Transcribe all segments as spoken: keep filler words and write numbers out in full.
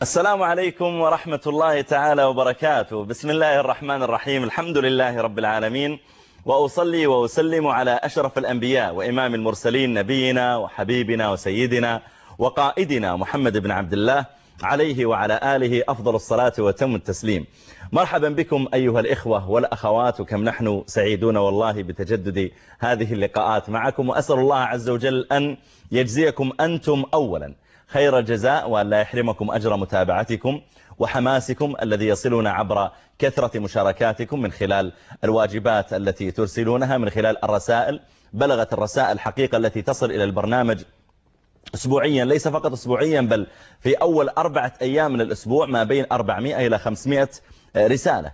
السلام عليكم ورحمة الله تعالى وبركاته. بسم الله الرحمن الرحيم. الحمد لله رب العالمين، وأصلي وأسلم على أشرف الأنبياء وإمام المرسلين نبينا وحبيبنا وسيدنا وقائدنا محمد بن عبد الله عليه وعلى آله أفضل الصلاة وتم التسليم. مرحبا بكم أيها الإخوة والأخوات، وكم نحن سعيدون والله بتجدد هذه اللقاءات معكم، وأسأل الله عز وجل أن يجزيكم أنتم أولا خير الجزاء، وأن لا يحرمكم أجر متابعتكم وحماسكم الذي يصلنا عبر كثرة مشاركاتكم من خلال الواجبات التي ترسلونها، من خلال الرسائل. بلغت الرسائل حقيقة التي تصل إلى البرنامج أسبوعيا، ليس فقط أسبوعيا بل في أول أربعة أيام من الأسبوع ما بين أربعمائة إلى خمسمائة رسالة.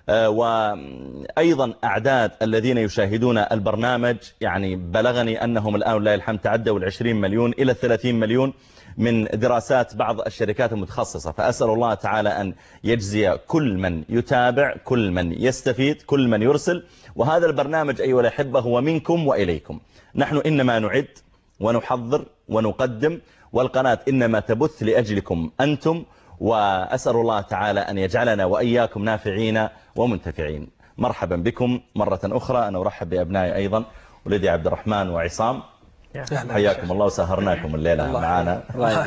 وأيضا أعداد الذين يشاهدون البرنامج يعني بلغني أنهم الآن لا الحمد تعدوا العشرين مليون إلى الثلاثين مليون من دراسات بعض الشركات المتخصصة. فأسأل الله تعالى أن يجزي كل من يتابع، كل من يستفيد، كل من يرسل. وهذا البرنامج أيها الأحبة هو منكم وإليكم. نحن إنما نعد ونحضر ونقدم، والقناة إنما تبث لأجلكم أنتم، وأسأل الله تعالى أن يجعلنا وإياكم نافعين ومنتفعين. مرحبا بكم مرة أخرى. أنا أرحب بأبنائي أيضا، ولدي عبد الرحمن وعصام، حياكم الله وسهرناكم الليلة معنا.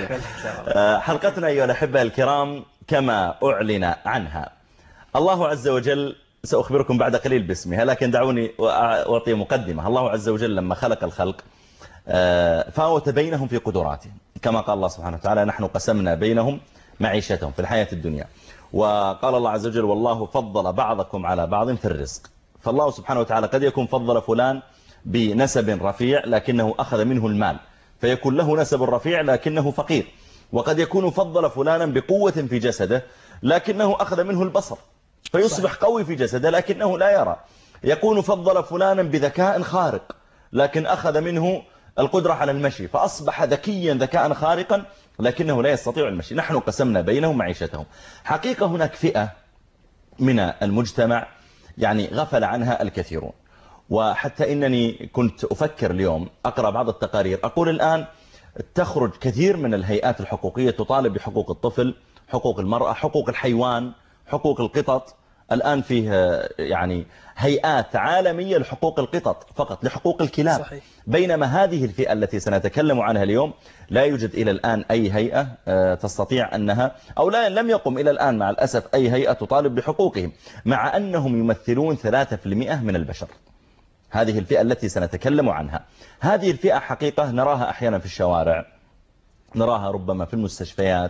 حلقتنا أيها الأحبة الكرام كما أعلن عنها الله عز وجل، سأخبركم بعد قليل باسمها، لكن دعوني أعطي مقدمة. الله عز وجل لما خلق الخلق فاوت بينهم في قدراته، كما قال الله سبحانه وتعالى: نحن قسمنا بينهم معيشتهم في الحياة الدنيا. وقال الله عز وجل: والله فضل بعضكم على بعض في الرزق. فالله سبحانه وتعالى قد يكون فضل فلان بنسب رفيع لكنه أخذ منه المال فيكون له نسب رفيع لكنه فقير، وقد يكون فضل فلانا بقوة في جسده لكنه أخذ منه البصر فيصبح قوي في جسده لكنه لا يرى. يكون فضل فلانا بذكاء خارق لكن أخذ منه القدرة على المشي فأصبح ذكيا ذكاء خارقا لكنه لا يستطيع المشي. نحن قسمنا بينهم معيشتهم. حقيقة هناك فئة من المجتمع يعني غفل عنها الكثيرون، وحتى إنني كنت أفكر اليوم أقرأ بعض التقارير، أقول الآن تخرج كثير من الهيئات الحقوقية تطالب بحقوق الطفل، حقوق المرأة، حقوق الحيوان، حقوق القطط. الآن فيه يعني هيئات عالمية لحقوق القطط فقط، لحقوق الكلاب. صحيح. بينما هذه الفئة التي سنتكلم عنها اليوم لا يوجد إلى الآن أي هيئة تستطيع أنها، أو لا لم يقم إلى الآن مع الأسف أي هيئة تطالب بحقوقهم، مع أنهم يمثلون ثلاثة بالمئة من البشر. هذه الفئة التي سنتكلم عنها، هذه الفئة حقيقة نراها أحيانا في الشوارع، نراها ربما في المستشفيات،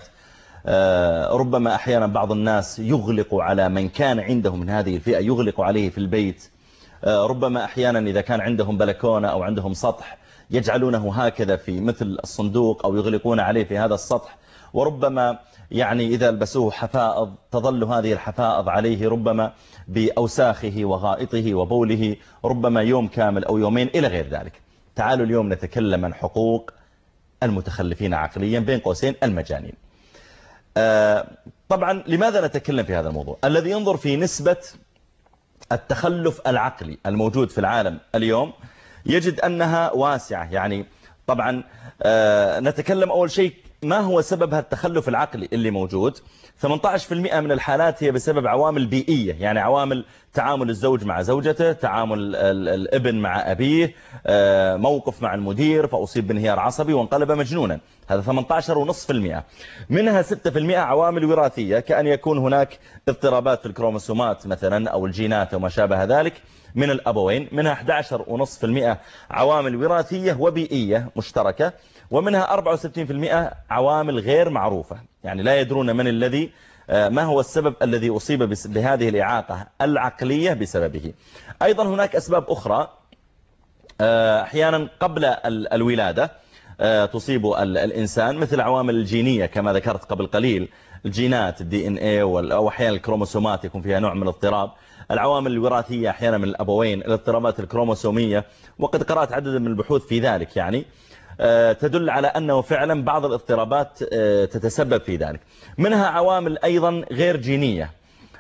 ربما أحيانا بعض الناس يغلق على من كان عنده من هذه الفئة، يغلق عليه في البيت. ربما أحيانا إذا كان عندهم بلكونة أو عندهم سطح يجعلونه هكذا في مثل الصندوق أو يغلقون عليه في هذا السطح. وربما يعني إذا لبسوه حفائض تظل هذه الحفائض عليه ربما بأوساخه وغائطه وبوله ربما يوم كامل أو يومين إلى غير ذلك. تعالوا اليوم نتكلم عن حقوق المتخلفين عقليا، بين قوسين المجانين. طبعا لماذا نتكلم في هذا الموضوع؟ الذي ينظر في نسبة التخلف العقلي الموجود في العالم اليوم يجد أنها واسعة. يعني طبعا نتكلم أول شيء ما هو سبب التخلف العقلي اللي موجود. ثمانية عشر بالمئة من الحالات هي بسبب عوامل بيئية، يعني عوامل تعامل الزوج مع زوجته، تعامل الابن مع أبيه، موقف مع المدير فأصيب بانهيار عصبي وانقلب مجنونا. هذا ثمانية عشر فاصلة خمسة بالمئة. منها ستة بالمئة عوامل وراثية، كأن يكون هناك اضطرابات في الكروموسومات مثلا أو الجينات وما شابه ذلك من الأبوين. منها أحد عشر فاصلة خمسة بالمئة عوامل وراثية وبيئية مشتركة. ومنها أربعة وستين بالمئة عوامل غير معروفة، يعني لا يدرون من الذي ما هو السبب الذي أصيب بهذه الإعاقة العقلية بسببه. أيضا هناك أسباب أخرى أحيانا قبل الولادة تصيب الإنسان، مثل عوامل الجينية كما ذكرت قبل قليل، الجينات الدي ان اي، أو أحيانا الكروموسومات يكون فيها نوع من الاضطراب. العوامل الوراثية أحيانا من الأبوين، الاضطرابات الكروموسومية، وقد قرأت عدد من البحوث في ذلك يعني تدل على أنه فعلا بعض الاضطرابات تتسبب في ذلك. منها عوامل أيضا غير جينية،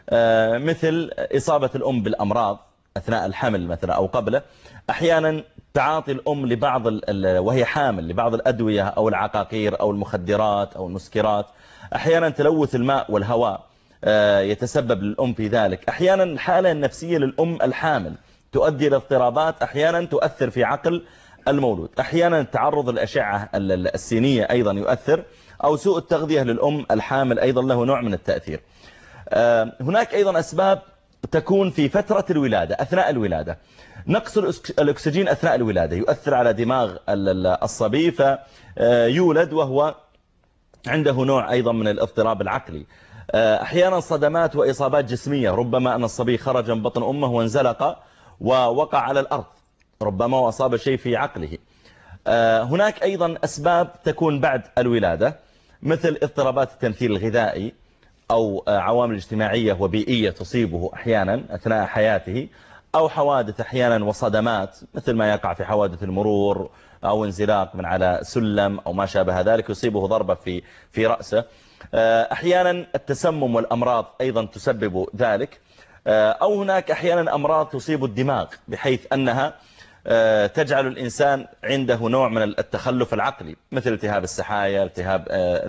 مثل إصابة الأم بالأمراض أثناء الحمل مثلا أو قبله. أحيانا تعاطي الأم لبعض وهي حامل لبعض الأدوية أو العقاقير أو المخدرات أو المسكرات. أحيانا تلوث الماء والهواء يتسبب للأم في ذلك. أحيانا الحالة النفسية للأم الحامل تؤدي إلى اضطرابات أحيانا تؤثر في عقل المولود. أحيانا التعرض للأشعة السينية أيضا يؤثر، أو سوء التغذية للأم الحامل أيضا له نوع من التأثير. هناك أيضا أسباب تكون في فترة الولادة أثناء الولادة. نقص الأكسجين أثناء الولادة يؤثر على دماغ الصبي فيولد وهو عنده نوع أيضا من الاضطراب العقلي. أحيانا صدمات وإصابات جسمية، ربما أن الصبي خرج من بطن أمه وانزلق ووقع على الأرض، ربما وأصاب شيء في عقله. هناك أيضا أسباب تكون بعد الولادة مثل اضطرابات التمثيل الغذائي أو عوامل اجتماعية وبيئية تصيبه أحيانا أثناء حياته، أو حوادث أحيانا وصدمات مثل ما يقع في حوادث المرور أو انزلاق من على سلم أو ما شابه ذلك يصيبه ضربة في في رأسه. أحيانا التسمم والأمراض أيضا تسبب ذلك، أو هناك أحيانا أمراض تصيب الدماغ بحيث أنها تجعل الإنسان عنده نوع من التخلف العقلي مثل التهاب السحايا، التهاب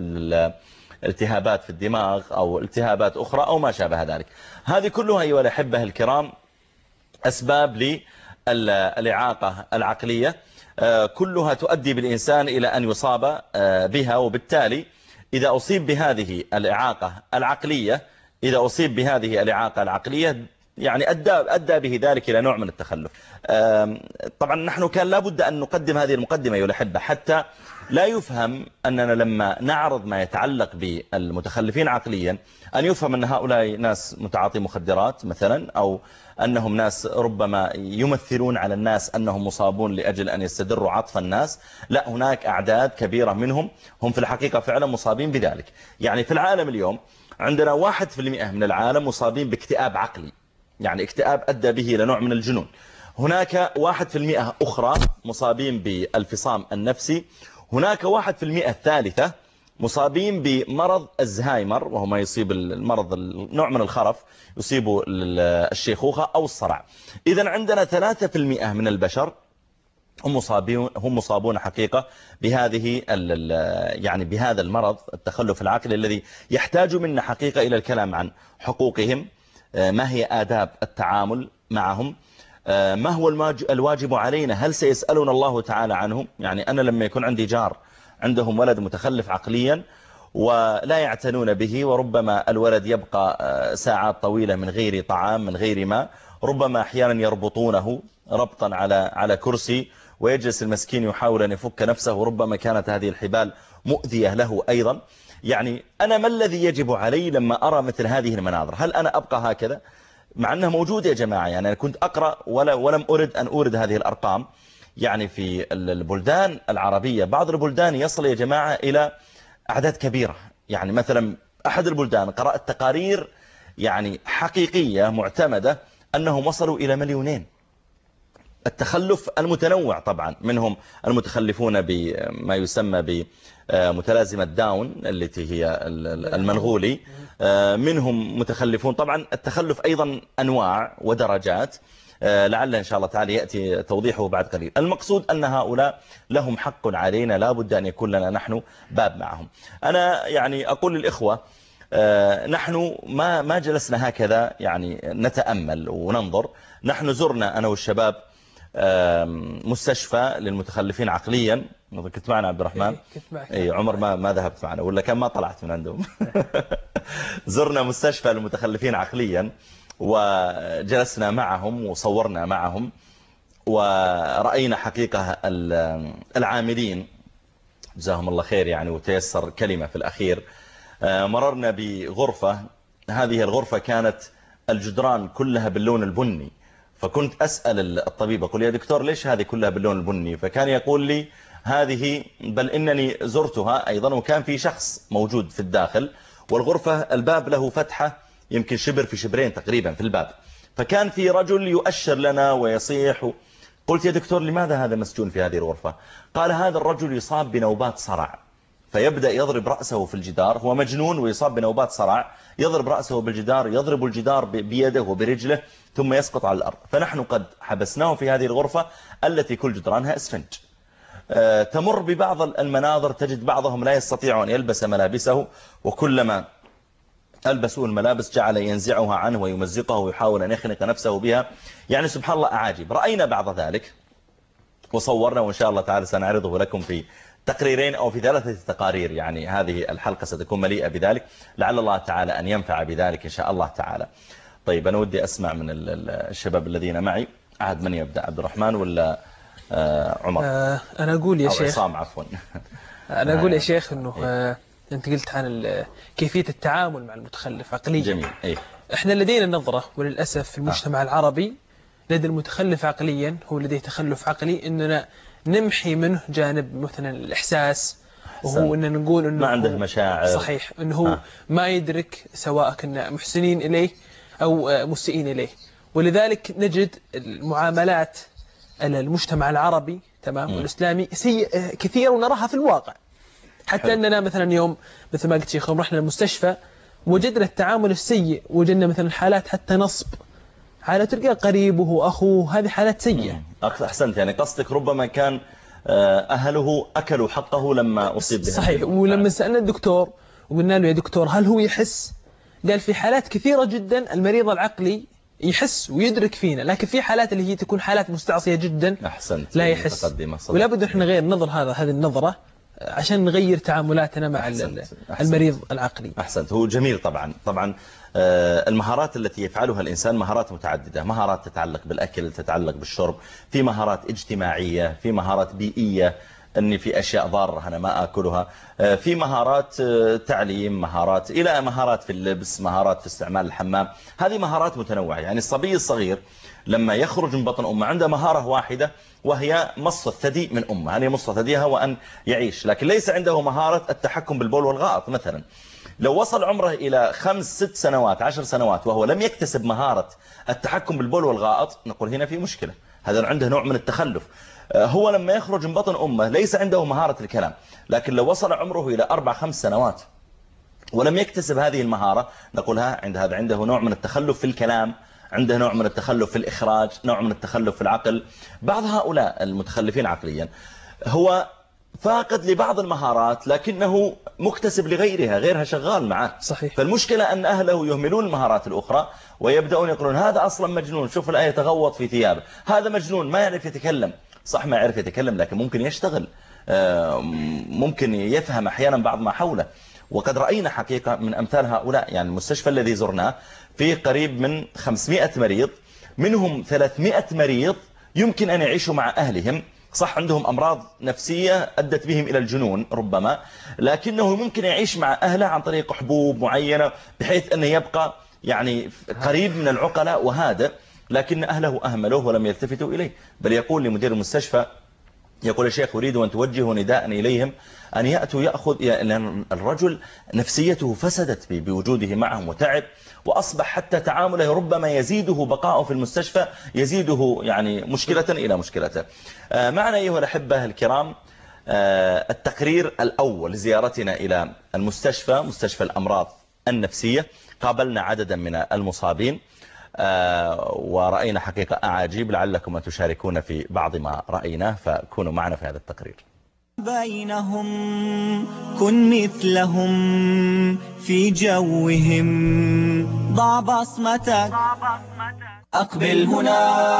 التهابات في الدماغ أو التهابات أخرى أو ما شابه ذلك. هذه كلها أيها الأحبة الكرام أسباب للإعاقة العقلية، كلها تؤدي بالإنسان إلى أن يصاب بها. وبالتالي إذا أصيب بهذه الإعاقة العقلية إذا أصيب بهذه الإعاقة العقلية يعني أدى, أدى به ذلك إلى نوع من التخلف. طبعا نحن كان لابد أن نقدم هذه المقدمة أيها الأحبة حتى لا يفهم أننا لما نعرض ما يتعلق بالمتخلفين عقليا أن يفهم أن هؤلاء ناس متعاطي مخدرات مثلا، أو أنهم ناس ربما يمثلون على الناس أنهم مصابون لأجل أن يستدروا عطف الناس. لا، هناك أعداد كبيرة منهم هم في الحقيقة فعلا مصابين بذلك. يعني في العالم اليوم عندنا واحد في المئة من العالم مصابين باكتئاب عقلي، يعني اكتئاب أدى به إلى نوع من الجنون. هناك واحد في المئة أخرى مصابين بالفصام النفسي. هناك واحد في المئة الثالثة مصابين بمرض الزهايمر، وهو ما يصيب المرض نوع من الخرف يصيب الشيخوخة أو الصرع. إذن عندنا ثلاثة في المئة من البشر هم مصابون هم مصابون حقيقة بهذه يعني بهذا المرض التخلف العقلي الذي يحتاج منا حقيقة إلى الكلام عن حقوقهم، ما هي آداب التعامل معهم، ما هو الواجب علينا، هل سيسألون الله تعالى عنهم. يعني أنا لما يكون عندي جار عندهم ولد متخلف عقليا ولا يعتنون به، وربما الولد يبقى ساعات طويلة من غير طعام من غير ماء، ربما أحيانا يربطونه ربطا على على كرسي ويجلس المسكين يحاول أن يفك نفسه، وربما كانت هذه الحبال مؤذية له أيضا. يعني أنا ما الذي يجب علي لما أرى مثل هذه المناظر؟ هل أنا أبقى هكذا مع أنها موجودة يا جماعة؟ يعني أنا كنت أقرأ ولا ولم أرد أن أورد هذه الأرقام. يعني في البلدان العربية بعض البلدان يصل يا جماعة إلى أعداد كبيرة. يعني مثلا أحد البلدان قرأت تقارير يعني حقيقية معتمدة أنهم وصلوا إلى مليونين. التخلف المتنوع طبعا، منهم المتخلفون بما يسمى بمتلازمة داون التي هي المنغولي، منهم متخلفون طبعا. التخلف أيضا أنواع ودرجات، لعل إن شاء الله تعالى يأتي توضيحه بعد قليل. المقصود أن هؤلاء لهم حق علينا، لا بد أن يكون لنا نحن باب معهم. أنا يعني أقول للإخوة نحن ما ما جلسنا هكذا يعني نتأمل وننظر. نحن زرنا أنا والشباب مستشفى للمتخلفين عقليا. كنت معنا عبد الرحمن؟ اي عمر ما ما ذهبت معنا ولا كان ما طلعت من عندهم. زرنا مستشفى للمتخلفين عقليا وجلسنا معهم وصورنا معهم ورأينا حقيقة العاملين جزاهم الله خير يعني، وتيسر كلمة في الأخير. مررنا بغرفة، هذه الغرفة كانت الجدران كلها باللون البني، فكنت أسأل الطبيب أقول يا دكتور ليش هذه كلها باللون البني؟ فكان يقول لي هذه، بل إنني زرتها أيضا وكان في شخص موجود في الداخل، والغرفة الباب له فتحة يمكن شبر في شبرين تقريبا في الباب، فكان في رجل يؤشر لنا ويصيح. قلت يا دكتور لماذا هذا مسجون في هذه الغرفة؟ قال هذا الرجل يصاب بنوبات صرع، فيبدأ يضرب رأسه في الجدار، هو مجنون ويصاب بنوبات صرع، يضرب رأسه بالجدار، يضرب الجدار بيده وبرجله ثم يسقط على الأرض. فنحن قد حبسناه في هذه الغرفة التي كل جدرانها اسفنج. تمر ببعض المناظر تجد بعضهم لا يستطيع أن يلبس ملابسه، وكلما ألبسوا الملابس جعل ينزعها عنه ويمزقه ويحاول أن يخنق نفسه بها. يعني سبحان الله أعاجب. رأينا بعض ذلك وصورنا، وإن شاء الله تعالى سنعرضه لكم في تقريرين أو في ثلاثة تقارير. يعني هذه الحلقة ستكون مليئة بذلك، لعل الله تعالى أن ينفع بذلك إن شاء الله تعالى. طيب أنا ودي أسمع من الشباب الذين معي. أحد من يبدأ، عبد الرحمن ولا عمر؟ آه أنا أقول يا شيخ، عصام عفوا. أنا أقول يا شيخ أنه آه أنت قلت عن كيفية التعامل مع المتخلف عقليا. جميل. إيه؟ إحنا لدينا نظرة وللأسف في المجتمع آه. العربي لدى المتخلف عقليا، هو لديه تخلف عقلي، أننا نمحي منه جانب مثلا الإحساس، وهو أننا نقول أنه ما عنده مشاعر. صحيح، أنه آه. ما يدرك سواء كنا محسنين إليه أو مسيئين إليه. ولذلك نجد المعاملات المجتمع العربي تمام والإسلامي سيء كثير، ونراها في الواقع. حتى حلو. أننا مثلا يوم مثل ما قلت شيخ رحنا المستشفى وجدنا التعامل السيء، وجدنا مثلا حالات حتى نصب على تلقى قريبه وأخوه، هذه حالات سيئة. أحسنت، يعني قصدك ربما كان أهله أكلوا حقه لما أصيب بها. صحيح. ولما سألنا الدكتور وقلنا له يا دكتور هل هو يحس؟ قال في حالات كثيرة جدا المريض العقلي يحس ويدرك فينا، لكن في حالات اللي هي تكون حالات مستعصية جدا أحسنت لا يحس. ولا بد نحن نغير نظر هذا هذه النظرة عشان نغير تعاملاتنا مع أحسنت. أحسنت. المريض العقلي. أحسنت. هو جميل. طبعا طبعا المهارات التي يفعلها الإنسان مهارات متعددة، مهارات تتعلق بالأكل، تتعلق بالشرب، في مهارات اجتماعية، في مهارات بيئية، أني في أشياء ضارة أنا ما أكلها، في مهارات تعليم، مهارات إلى مهارات في اللبس، مهارات في استعمال الحمام. هذه مهارات متنوعة. يعني الصبي الصغير لما يخرج من بطن أمه عنده مهارة واحدة وهي مص الثدي من أمه، يعني مص ثديها وأن يعيش، لكن ليس عنده مهارة التحكم بالبول والغائط مثلا. لو وصل عمره إلى خمس ست سنوات عشر سنوات وهو لم يكتسب مهارة التحكم بالبول والغائط، نقول هنا في مشكلة، هذا عنده نوع من التخلف. هو لما يخرج من بطن أمه ليس عنده مهارة الكلام، لكن لو وصل عمره إلى أربع خمس سنوات ولم يكتسب هذه المهارة، نقولها عند هذا عنده نوع من التخلف في الكلام، عنده نوع من التخلف في الإخراج، نوع من التخلف في العقل. بعض هؤلاء المتخلفين عقليا هو فاقد لبعض المهارات لكنه مكتسب لغيرها، غيرها شغال معه. صحيح. فالمشكلة أن أهله يهملون المهارات الأخرى ويبدأون يقولون هذا أصلا مجنون، شوف الآية تغوط في ثيابه، هذا مجنون ما يعرف يتكلم. صح ما يعرف يتكلم لكن ممكن يشتغل، ممكن يفهم أحيانا بعض ما حوله. وقد رأينا حقيقة من أمثال هؤلاء. يعني المستشفى الذي زرناه فيه قريب من خمسمائة مريض، منهم ثلاثمائة مريض يمكن أن يعيشوا مع أهلهم، صح عندهم أمراض نفسية أدت بهم إلى الجنون ربما، لكنه ممكن يعيش مع أهله عن طريق حبوب معينة بحيث أنه يبقى يعني قريب من العقلاء وهذا، لكن أهله أهملوه ولم يلتفتوا إليه. بل يقول لمدير المستشفى، يقول يا شيخ أريد أن توجهوا نداء إليهم أن يأتوا يأخذ، لأن الرجل نفسيته فسدت بوجوده معهم وتعب، وأصبح حتى تعامله ربما يزيده بقاءه في المستشفى يزيده يعني مشكلة إلى مشكلة. معنا أيها الأحبة الكرام التقرير الأول لزيارتنا إلى المستشفى، مستشفى الأمراض النفسية. قابلنا عددا من المصابين ورأينا حقيقة أعاجيب، لعلكم أن تشاركون في بعض ما رأيناه، فكونوا معنا في هذا التقرير. بينهم كن مثلهم في جوهم، ضع بصمتك أقبل هنا،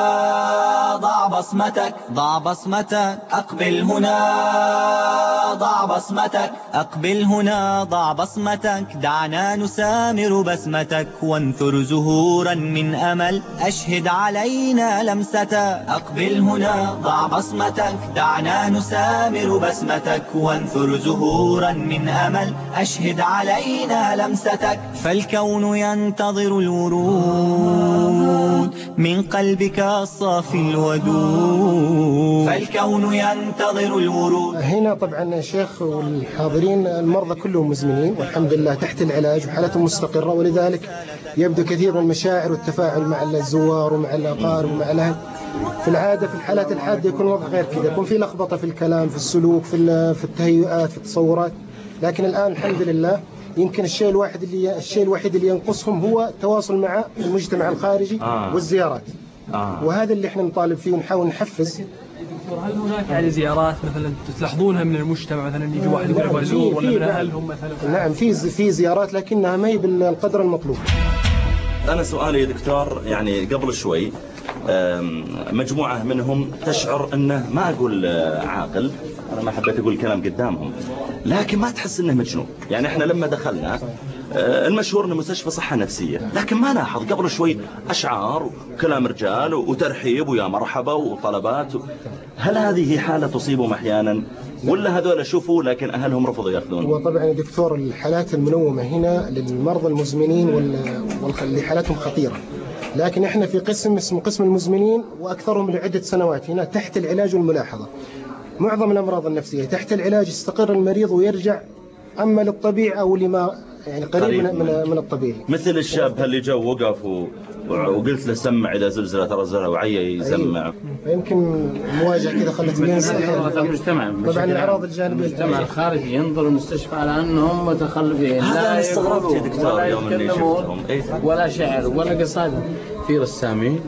ضع بصمتك ضع بصمتك أقبل هنا، ضع بصمتك أقبل هنا، ضع بصمتك. دعنا نسامر بسمتك وانثر زهورا من أمل، أشهد علينا لمستك. أقبل هنا ضع بصمتك، دعنا نسامر بسمتك وانثر زهورا من أمل، أشهد علينا لمستك. فالكون ينتظر الورود من قلبك الصافي الودود، فالكون ينتظر الورود. هنا طبعا يا شيخ والحاضرين المرضى كلهم مزمنين والحمد لله تحت العلاج وحالتهم مستقرة، ولذلك يبدو كثير من المشاعر والتفاعل مع الزوار ومع الأقارب ومع الأهل. في العادة في الحالات الحادة يكون الوضع غير كذا، يكون في لخبطة في الكلام، في السلوك، في في التهيؤات، في التصورات. لكن الآن الحمد لله يمكن الشيء الواحد اللي الشيء الوحيد اللي ينقصهم هو التواصل مع المجتمع الخارجي آه. والزيارات. آه. وهذا اللي احنا نطالب فيه ونحاول نحفز. دكتور، هل هناك يعني زيارات مثلا تلاحظونها من المجتمع، مثلا يجي واحد يقول ابغى ازور، ولا من اهلهم مثلا؟ نعم، في في زيارات لكنها ما هي بالقدر المطلوب. أنا سؤالي يا دكتور، يعني قبل شوي مجموعة منهم تشعر أنه، ما أقول عاقل، أنا ما حبيت أقول الكلام قدامهم، لكن ما تحس أنه مجنون. يعني إحنا لما دخلنا المشهور أنه مستشفى صحة نفسية، لكن ما لاحظ قبل شوي أشعار وكلام رجال وترحيب ويا مرحبا وطلبات. هل هذه حالة تصيبهم أحيانا، ولا هذول شوفوا لكن أهلهم رفضوا يأخذون؟ هو طبعا يا دكتور الحالات المنومة هنا للمرضى المزمنين واللي حالاتهم خطيرة، لكن احنا في قسم اسمه قسم المزمنين وأكثرهم لعدة سنوات هنا تحت العلاج والملاحظة. معظم الأمراض النفسية تحت العلاج يستقر المريض ويرجع أما للطبيعي أو لما يعني قريب, قريب من, من, من الطبيعي. مثل الشاب اللي جو وقف و... وقلت له سمع إذا زلزلة ترى زلزلة وعي يسمع. يمكن مواجهة كذا خلت ينسى المجتمع. طبعا الأعراض الجانبية المجتمع الخارجي ينظر المستشفى على أنهم متخلفين، لا استغربت يا دكتور يوم اللي شفتهم ولا شعر ولا قصائد. في رسامين،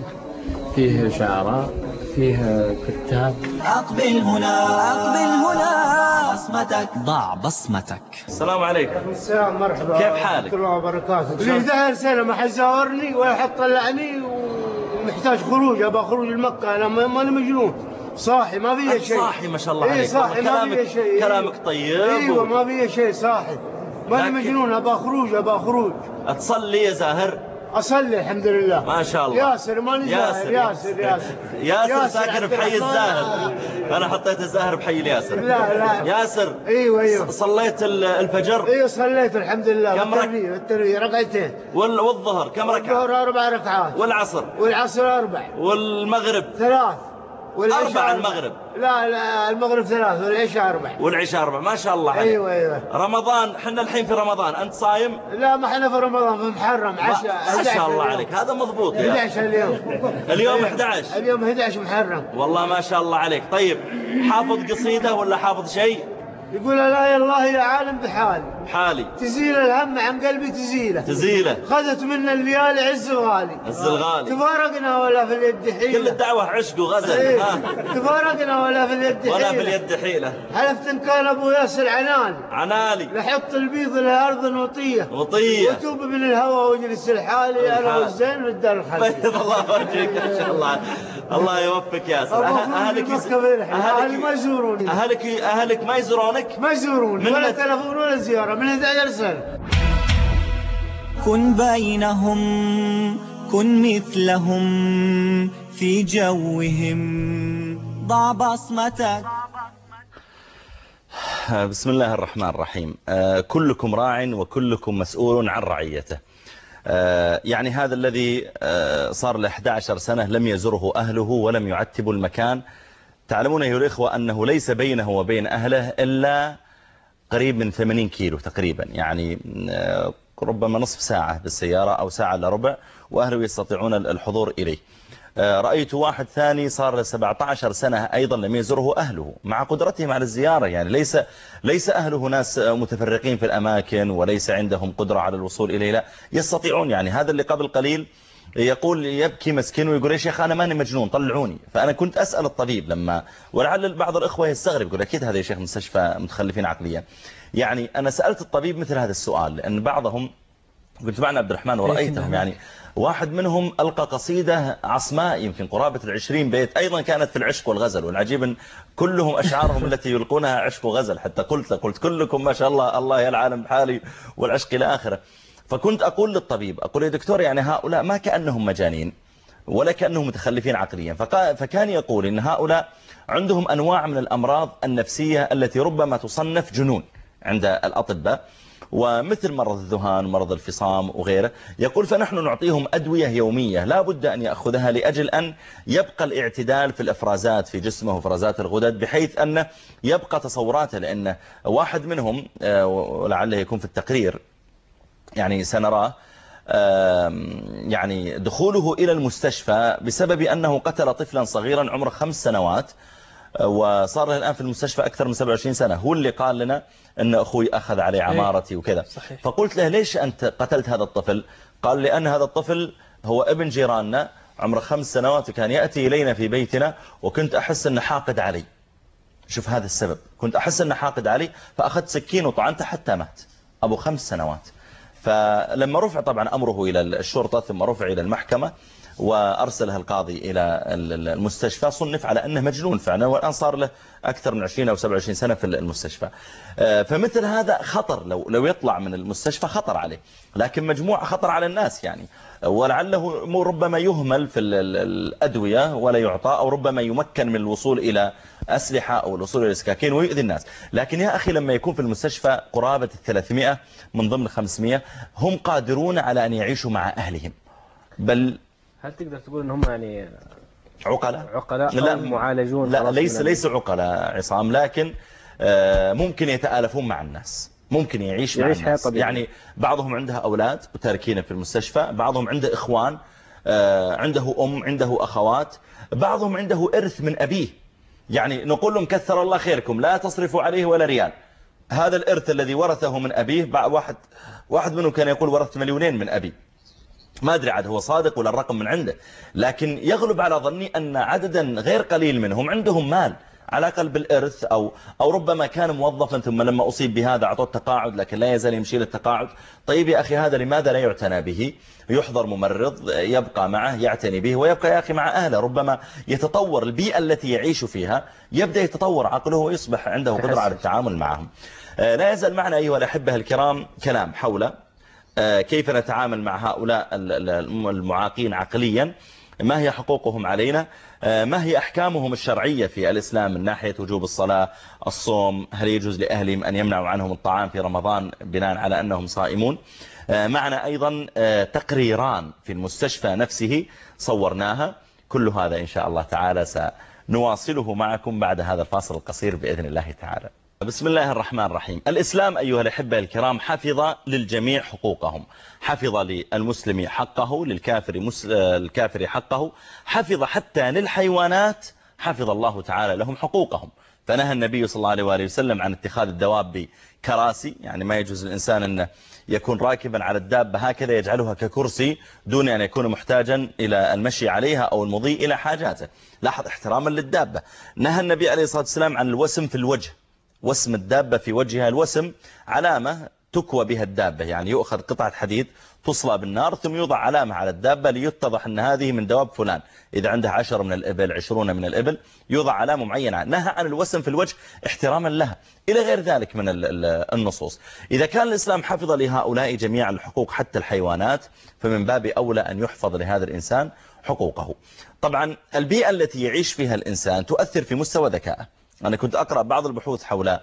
فيه شعراء، فيه كتاب. أقبل هنا أقبل هنا بصمتك، ضع بصمتك. السلام عليكم. السلام، مرحبا. كيف حالك؟ الله وبركاته. لي ظهر سنة ما حد زاورني ولا حد طلعني ومحتاج خروج، أبغى خروج لمكة. أنا ماني مجنون، صاحي ما فيها شيء. صاحي ما شاء الله عليك. إيه صاحي ما فيها شيء. كلامك طيب. ايوه ما فيها شيء، صاحي ماني مجنون، أبغى خروج أبغى خروج. تصلي يا زاهر؟ أصلي الحمد لله. ما شاء الله. ياسر ماني زاهر. ياسر ياسر ياسر, ياسر ساكن بحي الزاهر. أنا حطيت الزاهر بحي الياسر. لا لا ياسر. ايوه ايوه. صليت الفجر؟ ايوه صليت الحمد لله. كم ركعة؟ الترويح ركعتين. والظهر كم ركعة؟ الظهر أربع ركعات. والعصر؟ والعصر أربع. والمغرب؟ ثلاث. أربع المغرب؟ لا لا المغرب ثلاث والعشاء أربع. والعشاء أربع، ما شاء الله عليك. أيوة أيوة. رمضان، حنا الحين في رمضان، أنت صايم؟ لا ما حنا في رمضان، في محرم عشاء. ما شاء الله عليك، هذا مضبوط يا أحد عشر اليوم. اليوم أحد عشر. اليوم أحد عشر محرم. والله ما شاء الله عليك. طيب حافظ قصيدة ولا حافظ شيء؟ يقول لا يا الله يا عالم بحالي، حالي تزيل الهم عن قلبي تزيله، تزيله خذت منا الليالي عز الغالي، عز الغالي، تفارقنا ولا في اليد حيلة. كل الدعوة عشق وغزل. ايه. تفارقنا ولا في اليد حيلة، ولا في اليد حيلة. حلفت ان كان ابو ياسر عنالي، عنالي لحط البيض للارض وطيه وطيه، وتوب من الهوى واجلس الحالي انا والزين في الدار الخالي. بيض الله وجهك ان شاء الله. الله يوفقك ياسر. اهلك اهلك ما يزوروني. اهلك اهلك ما يزورونك؟ ما يزورون ولا تلفون ولا زيارة من أحد عشر سنة. كن بينهم كن مثلهم في جوهم، ضع بصمتك. بسم الله الرحمن الرحيم. كلكم راع وكلكم مسؤول عن رعيته. يعني هذا الذي صار له أحد عشر سنة لم يزره أهله ولم يعتبوا المكان. تعلمون أيها الإخوة أنه ليس بينه وبين أهله إلا قريب من ثمانين كيلو تقريبا، يعني ربما نصف ساعة بالسيارة أو ساعة إلا ربع، وأهله يستطيعون الحضور إليه. رأيت واحد ثاني صار له سبعة عشر سنة أيضا لم يزره أهله مع قدرتهم على الزيارة. يعني ليس ليس أهله ناس متفرقين في الأماكن وليس عندهم قدرة على الوصول إليه، لا يستطيعون. يعني هذا اللي قبل قليل يقول يبكي مسكين ويقول يا شيخ أنا ماني مجنون طلعوني. فأنا كنت أسأل الطبيب لما، ولعل بعض الإخوة يستغرب يقول أكيد هذا يا شيخ مستشفى متخلفين عقليا. يعني أنا سألت الطبيب مثل هذا السؤال، لأن بعضهم قلت معنا عبد الرحمن ورأيتهم، يعني واحد منهم ألقى قصيدة عصماء يمكن قرابة العشرين بيت أيضا كانت في العشق والغزل، والعجيب أن كلهم أشعارهم التي يلقونها عشق وغزل. حتى قلت قلت كلكم ما شاء الله الله يا العالم بحالي والعشق إلى آخره. فكنت أقول للطبيب أقول يا دكتور يعني هؤلاء ما كأنهم مجانين ولا كأنهم متخلفين عقليا. فكان يقول إن هؤلاء عندهم أنواع من الأمراض النفسية التي ربما تصنف جنون عند الأطباء، ومثل مرض الذهان ومرض الفصام وغيره. يقول فنحن نعطيهم أدوية يومية لا بد أن يأخذها لأجل أن يبقى الاعتدال في الإفرازات في جسمه وفرازات الغدد، بحيث أن يبقى تصوراته. لأن واحد منهم ولعله يكون في التقرير يعني سنراه، يعني دخوله إلى المستشفى بسبب أنه قتل طفلا صغيرا عمره خمس سنوات وصار له الآن في المستشفى أكثر من سبعة وعشرين سنة. هو اللي قال لنا أن أخوي أخذ عليه عمارتي وكذا. صحيح. فقلت له ليش أنت قتلت هذا الطفل؟ قال لأن هذا الطفل هو ابن جيراننا عمره خمس سنوات وكان يأتي إلينا في بيتنا وكنت أحس أنه حاقد علي. شوف هذا السبب، كنت أحس أنه حاقد علي فأخذت سكين وطعنته حتى مات أبو خمس سنوات. فلما رفع طبعا أمره إلى الشرطة ثم رفع إلى المحكمة وأرسلها القاضي إلى المستشفى، صنف على أنه مجنون فعلا، والآن صار له أكثر من عشرين أو سبعة وعشرين سنة في المستشفى. فمثل هذا خطر، لو لو يطلع من المستشفى خطر عليه، لكن مجموعة خطر على الناس يعني، ولعله ربما يهمل في الأدوية ولا يعطى، أو ربما يمكن من الوصول إلى أسلحة أو الوصول إلى سكاكين ويؤذي الناس. لكن يا أخي لما يكون في المستشفى قرابة الثلاثمائة من ضمن خمسمائة هم قادرون على أن يعيشوا مع أهلهم. بل هل تقدر تقول أنهم يعني عقلاء عقلاء لا أو معالجون؟ لا ليس ليس عقلاء عصام، لكن ممكن يتآلفون مع الناس، ممكن يعيش, يعيش مع الناس. يعني بعضهم عنده أولاد وتاركينه في المستشفى، بعضهم عنده إخوان، عنده أم، عنده أخوات، بعضهم عنده إرث من أبيه. يعني نقول لهم كثر الله خيركم لا تصرفوا عليه ولا ريال، هذا الإرث الذي ورثه من أبيه. واحد واحد منهم كان يقول ورثت مليونين من أبي، ما أدري عاد هو صادق ولا الرقم من عنده، لكن يغلب على ظني أن عددا غير قليل منهم عندهم مال على الأقل بالإرث، أو أو ربما كان موظفا ثم لما أصيب بهذا أعطوه التقاعد لكن لا يزال يمشي للتقاعد. طيب يا أخي هذا لماذا لا يعتنى به؟ يحضر ممرض يبقى معه يعتني به ويبقى يا أخي مع أهله، ربما يتطور البيئة التي يعيش فيها، يبدأ يتطور عقله ويصبح عنده قدرة على التعامل معهم. لا يزال معنا أيها الأحبة الكرام كلام حول كيف نتعامل مع هؤلاء المعاقين عقليا، ما هي حقوقهم علينا، ما هي أحكامهم الشرعية في الإسلام من ناحية وجوب الصلاة، الصوم، هل يجوز لأهلهم أن يمنعوا عنهم الطعام في رمضان بناء على أنهم صائمون. معنا أيضا تقريران في المستشفى نفسه صورناها، كل هذا إن شاء الله تعالى سنواصله معكم بعد هذا الفاصل القصير بإذن الله تعالى. بسم الله الرحمن الرحيم. الإسلام أيها الأحبة الكرام حفظ للجميع حقوقهم، حفظ للمسلم حقه، للكافر مسل... الكافر حقه، حفظ حتى للحيوانات حفظ الله تعالى لهم حقوقهم. فنهى النبي صلى الله عليه وآله وسلم عن اتخاذ الدواب كراسي، يعني ما يجوز الإنسان أن يكون راكبا على الدابة هكذا يجعلها ككرسي دون أن يكون محتاجا إلى المشي عليها أو المضي إلى حاجاته. لاحظ احتراما للدابة. نهى النبي عليه الصلاة والسلام عن الوسم في الوجه، وسم الدابة في وجهها. الوسم علامة تكوى بها الدابة، يعني يؤخذ قطعة حديد تصلى بالنار ثم يوضع علامة على الدابة ليتضح أن هذه من دواب فلان، إذا عنده عشر من الإبل، عشرون من الإبل، يوضع علامة معينة. نهى عن الوسم في الوجه احتراما لها، إلى غير ذلك من النصوص. إذا كان الإسلام حفظ لهؤلاء جميع الحقوق حتى الحيوانات، فمن باب أولى أن يحفظ لهذا الإنسان حقوقه. طبعا البيئة التي يعيش فيها الإنسان تؤثر في مستوى ذكائه. أنا كنت أقرأ بعض البحوث حول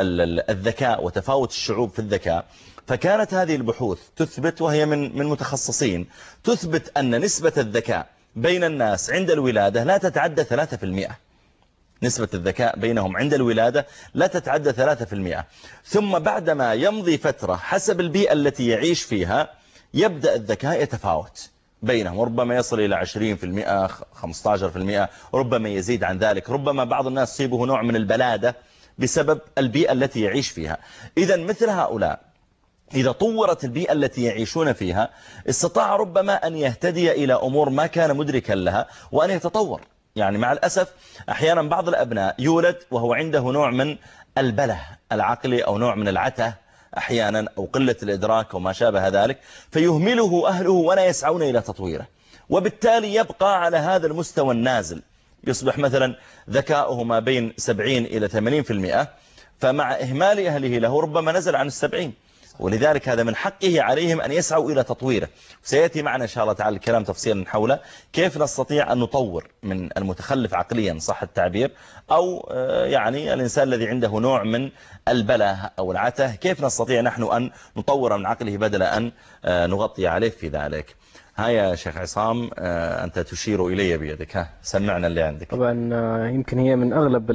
الذكاء وتفاوت الشعوب في الذكاء، فكانت هذه البحوث تثبت، وهي من من متخصصين، تثبت أن نسبة الذكاء بين الناس عند الولادة لا تتعدى ثلاثة في المئة. نسبة الذكاء بينهم عند الولادة لا تتعدى ثلاثة في المئة، ثم بعدما يمضي فترة حسب البيئة التي يعيش فيها يبدأ الذكاء يتفاوت بينهم، ربما يصل إلى عشرين في المئة، خمسة عشر في المئة، ربما يزيد عن ذلك. ربما بعض الناس يصيبه نوع من البلادة بسبب البيئة التي يعيش فيها. إذا مثل هؤلاء إذا طورت البيئة التي يعيشون فيها استطاع ربما أن يهتدي إلى أمور ما كان مدركا لها وأن يتطور. يعني مع الأسف أحيانا بعض الأبناء يولد وهو عنده نوع من البله العقلي أو نوع من العته أحيانا، أو قلة الإدراك وما شابه ذلك، فيهمله أهله ولا يسعون إلى تطويره، وبالتالي يبقى على هذا المستوى النازل، يصبح مثلا ذكاؤه ما بين سبعين إلى ثمانين في المئة، فمع إهمال أهله له ربما نزل عن السبعين. ولذلك هذا من حقه عليهم أن يسعوا إلى تطويره. سيأتي معنا إن شاء الله تعالى الكلام تفصيلا حول كيف نستطيع أن نطور من المتخلف عقليا صح التعبير، أو يعني الإنسان الذي عنده نوع من البله أو العته، كيف نستطيع نحن أن نطور من عقله بدل أن نغطي عليه في ذلك. ها يا شيخ عصام، أنت تشير إلي بيدك، ها سمعنا اللي عندك. طبعا يمكن هي من أغلب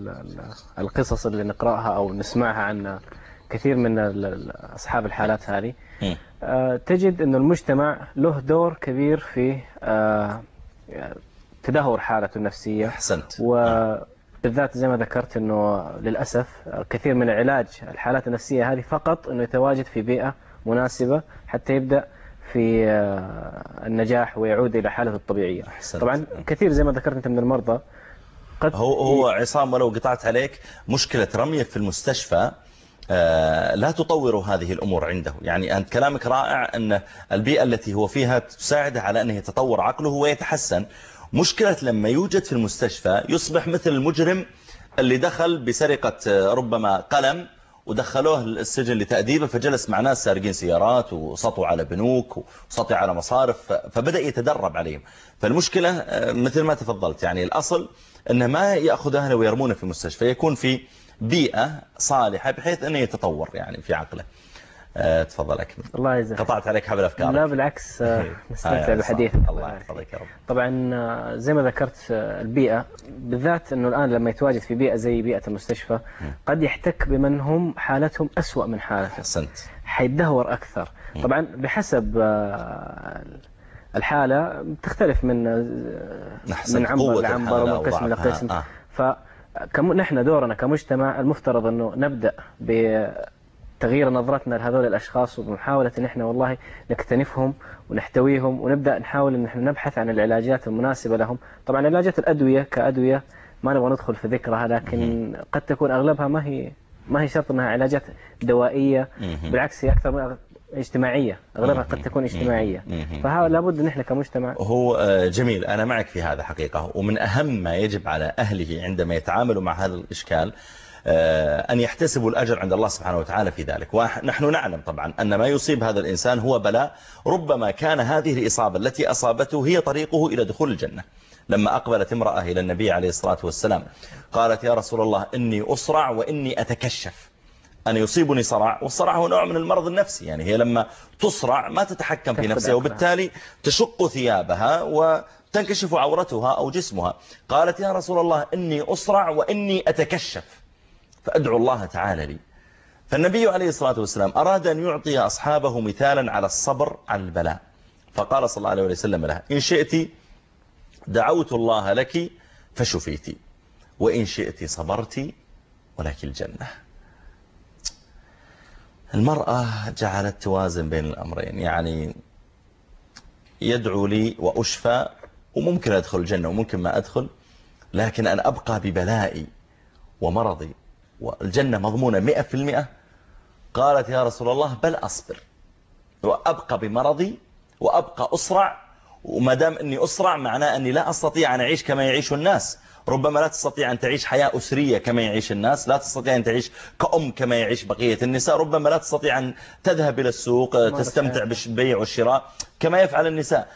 القصص اللي نقرأها أو نسمعها عن كثير من أصحاب الحالات هذه، تجد أن المجتمع له دور كبير في تدهور حالته النفسية. أحسنت. وإضافة بالذات زي ما ذكرت أنه للأسف كثير من العلاج الحالات النفسية هذه فقط أنه يتواجد في بيئة مناسبة حتى يبدأ في النجاح ويعود إلى حالته الطبيعية. أحسنت. طبعا كثير زي ما ذكرت أنت من المرضى قد هو هو عصام ولو قطعت عليك، مشكلة رمية في المستشفى آه لا تطور هذه الأمور عنده. يعني أنت كلامك رائع أن البيئة التي هو فيها تساعده على أنه يتطور عقله ويتحسن. مشكلة لما يوجد في المستشفى يصبح مثل المجرم اللي دخل بسرقة ربما قلم ودخلوه السجن لتأديبه، فجلس مع ناس سارقين سيارات وسطوا على بنوك وسطوا على مصارف، فبدأ يتدرب عليهم. فالمشكلة مثل ما تفضلت، يعني الأصل أنه ما يأخذ أهله ويرمونه في المستشفى، يكون في بيئة صالحة بحيث أنه يتطور يعني في عقله. أه تفضل أكمل. الله يجزاك. قطعت عليك حبل أفكارك. لا بالعكس، نستمتع بحديث. الله يحفظك يا رب. طبعا زي ما ذكرت البيئة بالذات، أنه الآن لما يتواجد في بيئة زي بيئة المستشفى قد يحتك بمن هم حالتهم أسوأ من حالته. حسنت. حيدهور أكثر. طبعا بحسب الحالة بتختلف من من عنبر لعنبر ومن قسم لقسم. آه. فنحن دورنا كمجتمع المفترض أنه نبدأ بتغيير نظرتنا لهذول الأشخاص وبمحاولة أن احنا والله نكتنفهم ونحتويهم ونبدأ نحاول أن احنا نبحث عن العلاجات المناسبة لهم. طبعا علاجات الأدوية كأدوية ما نبغى ندخل في ذكرها، لكن قد تكون أغلبها ما هي ما هي شرط أنها علاجات دوائية، بالعكس هي أكثر اجتماعية، أغلبها قد تكون اجتماعية. فهذا لابد أن احنا كمجتمع. هو جميل، أنا معك في هذا حقيقة. ومن أهم ما يجب على أهله عندما يتعاملوا مع هذا الإشكال أن يحتسبوا الأجر عند الله سبحانه وتعالى في ذلك. ونحن نعلم طبعا أن ما يصيب هذا الإنسان هو بلاء، ربما كان هذه الإصابة التي أصابته هي طريقه إلى دخول الجنة. لما أقبلت امرأة إلى النبي عليه الصلاة والسلام قالت: يا رسول الله إني أصرع وإني أتكشف. أن يصيبني صرع، والصرع هو نوع من المرض النفسي، يعني هي لما تصرع ما تتحكم في نفسها وبالتالي تشق ثيابها وتنكشف عورتها أو جسمها. قالت: يا رسول الله إني أصرع وإني أتكشف فأدعو الله تعالى لي. فالنبي عليه الصلاة والسلام أراد أن يعطي أصحابه مثالا على الصبر على البلاء، فقال صلى الله عليه وسلم لها: إن شئت دعوت الله لك فشفيت، وإن شئت صبرت ولك الجنة. المرأة جعلت توازن بين الأمرين، يعني يدعو لي وأشفى وممكن أدخل الجنة وممكن ما أدخل، لكن أن أبقى ببلائي ومرضي والجنة مضمونة مئة في المئة. قالت: يا رسول الله بل أصبر وأبقى بمرضي وأبقى أسرع، وما دام أني أسرع معناه أني لا أستطيع أن أعيش كما يعيش الناس. ربما لا تستطيع أن تعيش حياة أسرية كما يعيش الناس، لا تستطيع أن تعيش كأم كما يعيش بقية النساء، ربما لا تستطيع أن تذهب إلى السوق تستمتع بالبيع والشراء كما يفعل النساء.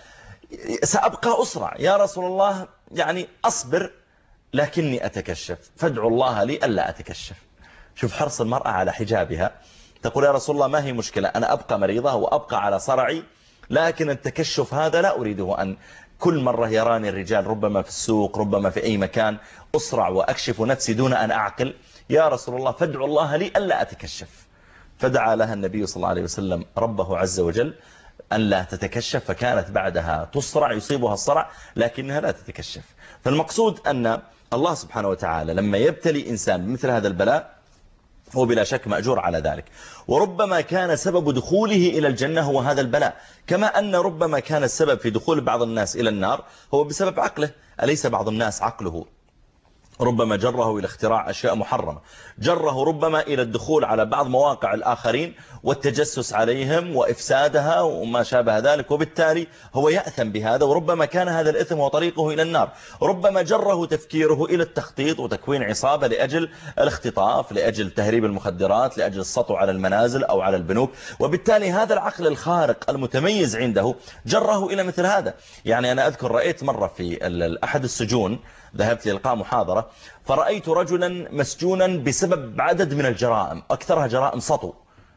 سأبقى أسرع يا رسول الله، يعني أصبر لكني أتكشف، فادعوا الله لي ألا أتكشف. شوف حرص المرأة على حجابها، تقول: يا رسول الله ما هي مشكلة، أنا أبقى مريضة وأبقى على صرعي، لكن التكشف هذا لا أريده أن كل مرة يراني الرجال ربما في السوق ربما في أي مكان أسرع وأكشف نفسي دون أن أعقل. يا رسول الله فادعوا الله لي ألا أتكشف. فدعا لها النبي صلى الله عليه وسلم ربه عز وجل أن لا تتكشف، فكانت بعدها تصرع يصيبها الصرع لكنها لا تتكشف. فالمقصود أن الله سبحانه وتعالى لما يبتلي إنسان بمثل هذا البلاء هو بلا شك مأجور على ذلك، وربما كان سبب دخوله إلى الجنة هو هذا البلاء، كما أن ربما كان السبب في دخول بعض الناس إلى النار هو بسبب عقله. أليس بعض الناس عقله ربما جره إلى اختراع أشياء محرمة، جره ربما إلى الدخول على بعض مواقع الآخرين والتجسس عليهم وإفسادها وما شابه ذلك، وبالتالي هو يأثم بهذا، وربما كان هذا الإثم هو طريقه إلى النار. ربما جره تفكيره إلى التخطيط وتكوين عصابة لأجل الاختطاف، لأجل تهريب المخدرات، لأجل السطو على المنازل أو على البنوك، وبالتالي هذا العقل الخارق المتميز عنده جره إلى مثل هذا. يعني أنا أذكر رأيت مرة في أحد السجون، ذهبت لإلقاء محاضرة، فرأيت رجلا مسجونا بسبب عدد من الجرائم، أكثرها جرائم سطو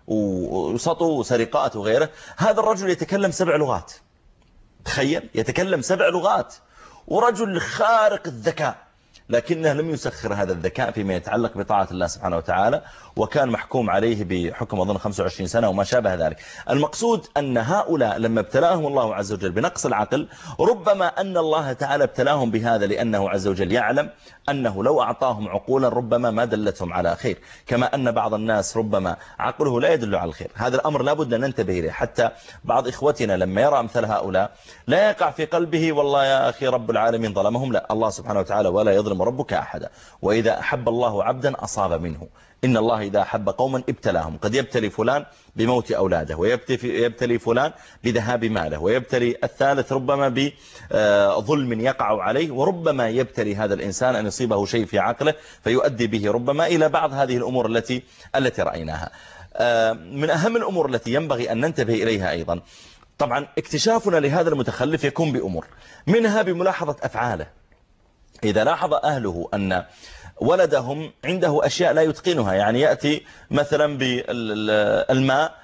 وسطو وسرقات وغيره. هذا الرجل يتكلم سبع لغات، تخيل، يتكلم سبع لغات، ورجل خارق الذكاء. لكنه لم يسخر هذا الذكاء فيما يتعلق بطاعة الله سبحانه وتعالى، وكان محكوم عليه بحكم أظن خمسة وعشرين سنة وما شابه ذلك. المقصود أن هؤلاء لما ابتلاهم الله عز وجل بنقص العقل، ربما أن الله تعالى ابتلاهم بهذا لأنه عز وجل يعلم أنه لو أعطاهم عقولا ربما ما دلتهم على خير، كما أن بعض الناس ربما عقله لا يدل على الخير. هذا الأمر لابد أن ننتبه إليه. حتى بعض إخوتنا لما يرى أمثال هؤلاء لا يقع في قلبه والله يا أخي رب العالمين ظلمهم، لا، الله سبحانه وتعالى ولا يظلم ربك أحدا، وإذا أحب الله عبدا أصاب منه. إن الله إذا أحب قوما ابتلاهم، قد يبتلي فلان بموت أولاده، ويبتلي فلان بذهاب ماله، ويبتلي الثالث ربما بظلم يقع عليه، وربما يبتلي هذا الإنسان أن يصيبه شيء في عقله فيؤدي به ربما إلى بعض هذه الأمور التي التي رأيناها. من أهم الأمور التي ينبغي أن ننتبه إليها أيضا، طبعا اكتشافنا لهذا المتخلف يكون بأمور، منها بملاحظة أفعاله. إذا لاحظ أهله أن ولدهم عنده أشياء لا يتقنها، يعني يأتي مثلا بالماء،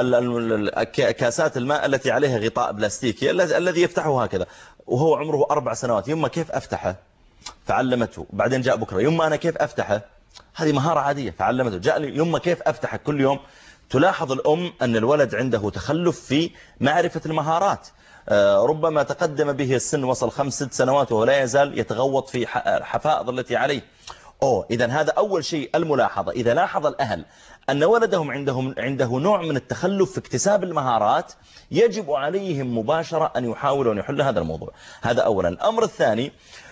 كاسات الماء التي عليها غطاء بلاستيكي الذي يفتحه هكذا وهو عمره أربع سنوات، يما كيف أفتحه؟ فعلمته. بعدين جاء بكرة، يما أنا كيف أفتحه؟ هذه مهارة عادية، فعلمته. جاء لي، يما كيف أفتحه؟ كل يوم. تلاحظ الأم أن الولد عنده تخلف في معرفة المهارات، ربما تقدم به السن، وصل خمس ست سنوات وهو لا يزال يتغوط في الحفائض التي عليه. أوه إذن هذا أول شيء الملاحظة. إذا لاحظ الأهل أن ولدهم عندهم عنده نوع من التخلف في اكتساب المهارات، يجب عليهم مباشرة أن يحاولوا أن يحلوا هذا الموضوع. هذا أولا. الأمر الثاني،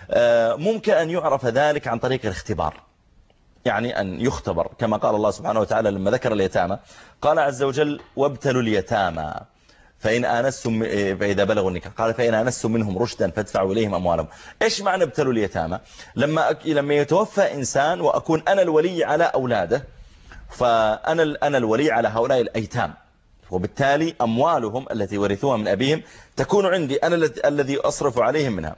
ممكن أن يعرف ذلك عن طريق الاختبار، يعني أن يختبر كما قال الله سبحانه وتعالى لما ذكر اليتامى، قال عز وجل وابتلوا اليتامى فإن آنستم، فإذا بلغوا النكاح قال فإن آنستم منهم رشدا فادفعوا إليهم أموالهم. إيش معنى ابتلوا اليتامى؟ لما لما يتوفى إنسان وأكون أنا الولي على أولاده، فأنا أنا الولي على هؤلاء الأيتام، وبالتالي أموالهم التي ورثوها من أبيهم تكون عندي أنا الذي أصرف عليهم منها.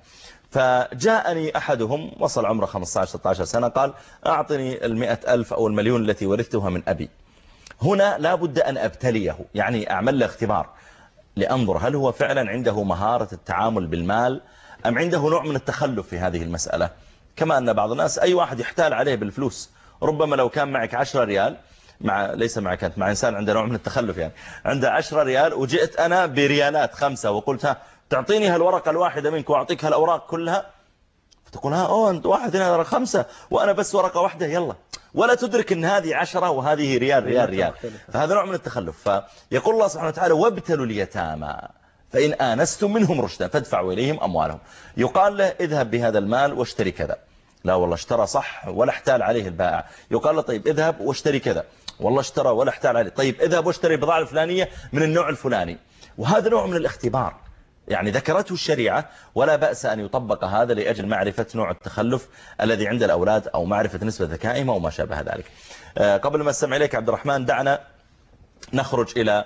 فجاءني أحدهم وصل عمره خمسة عشر ستة عشر سنة، قال أعطني المئة ألف أو المليون التي ورثتها من أبي. هنا لا بد أن أبتليه، يعني أعمل له اختبار لأنظر هل هو فعلا عنده مهارة التعامل بالمال أم عنده نوع من التخلف في هذه المسألة. كما أن بعض الناس أي واحد يحتال عليه بالفلوس، ربما لو كان معك عشرة ريال، مع ليس معك أنت، مع إنسان عنده نوع من التخلف، يعني عنده عشرة ريال وجئت أنا بريالات خمسة وقلت ها تعطيني هالورقة الواحدة منك وأعطيك هالأوراق كلها، فتقول ها أوه أنت واحد هنا خمسة وأنا بس ورقة واحدة يلا، ولا تدرك أن هذه عشرة وهذه ريال ريال ريال. فهذا نوع من التخلف. فيقول الله سبحانه وتعالى وابتلوا اليتامى فإن آنستم منهم رشدا فادفعوا إليهم أموالهم. يقال له اذهب بهذا المال واشتري كذا، لا والله اشترى صح ولا احتال عليه البائع. يقال له طيب اذهب واشتري كذا، والله اشترى ولا احتال عليه. طيب اذهب واشتري البضاعة الفلانية من النوع الفلاني. وهذا نوع من الاختبار يعني ذكرته الشريعة، ولا بأس أن يطبق هذا لأجل معرفة نوع التخلف الذي عند الأولاد أو معرفة نسبة ذكائهم أو ما شابه ذلك. قبل ما استمع إليك عبد الرحمن، دعنا نخرج إلى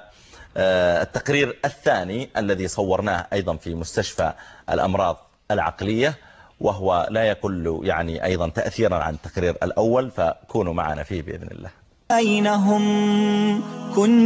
التقرير الثاني الذي صورناه أيضا في مستشفى الأمراض العقلية، وهو لا يقل يعني أيضا تأثيرا عن التقرير الأول، فكونوا معنا فيه بإذن الله. أين هم كن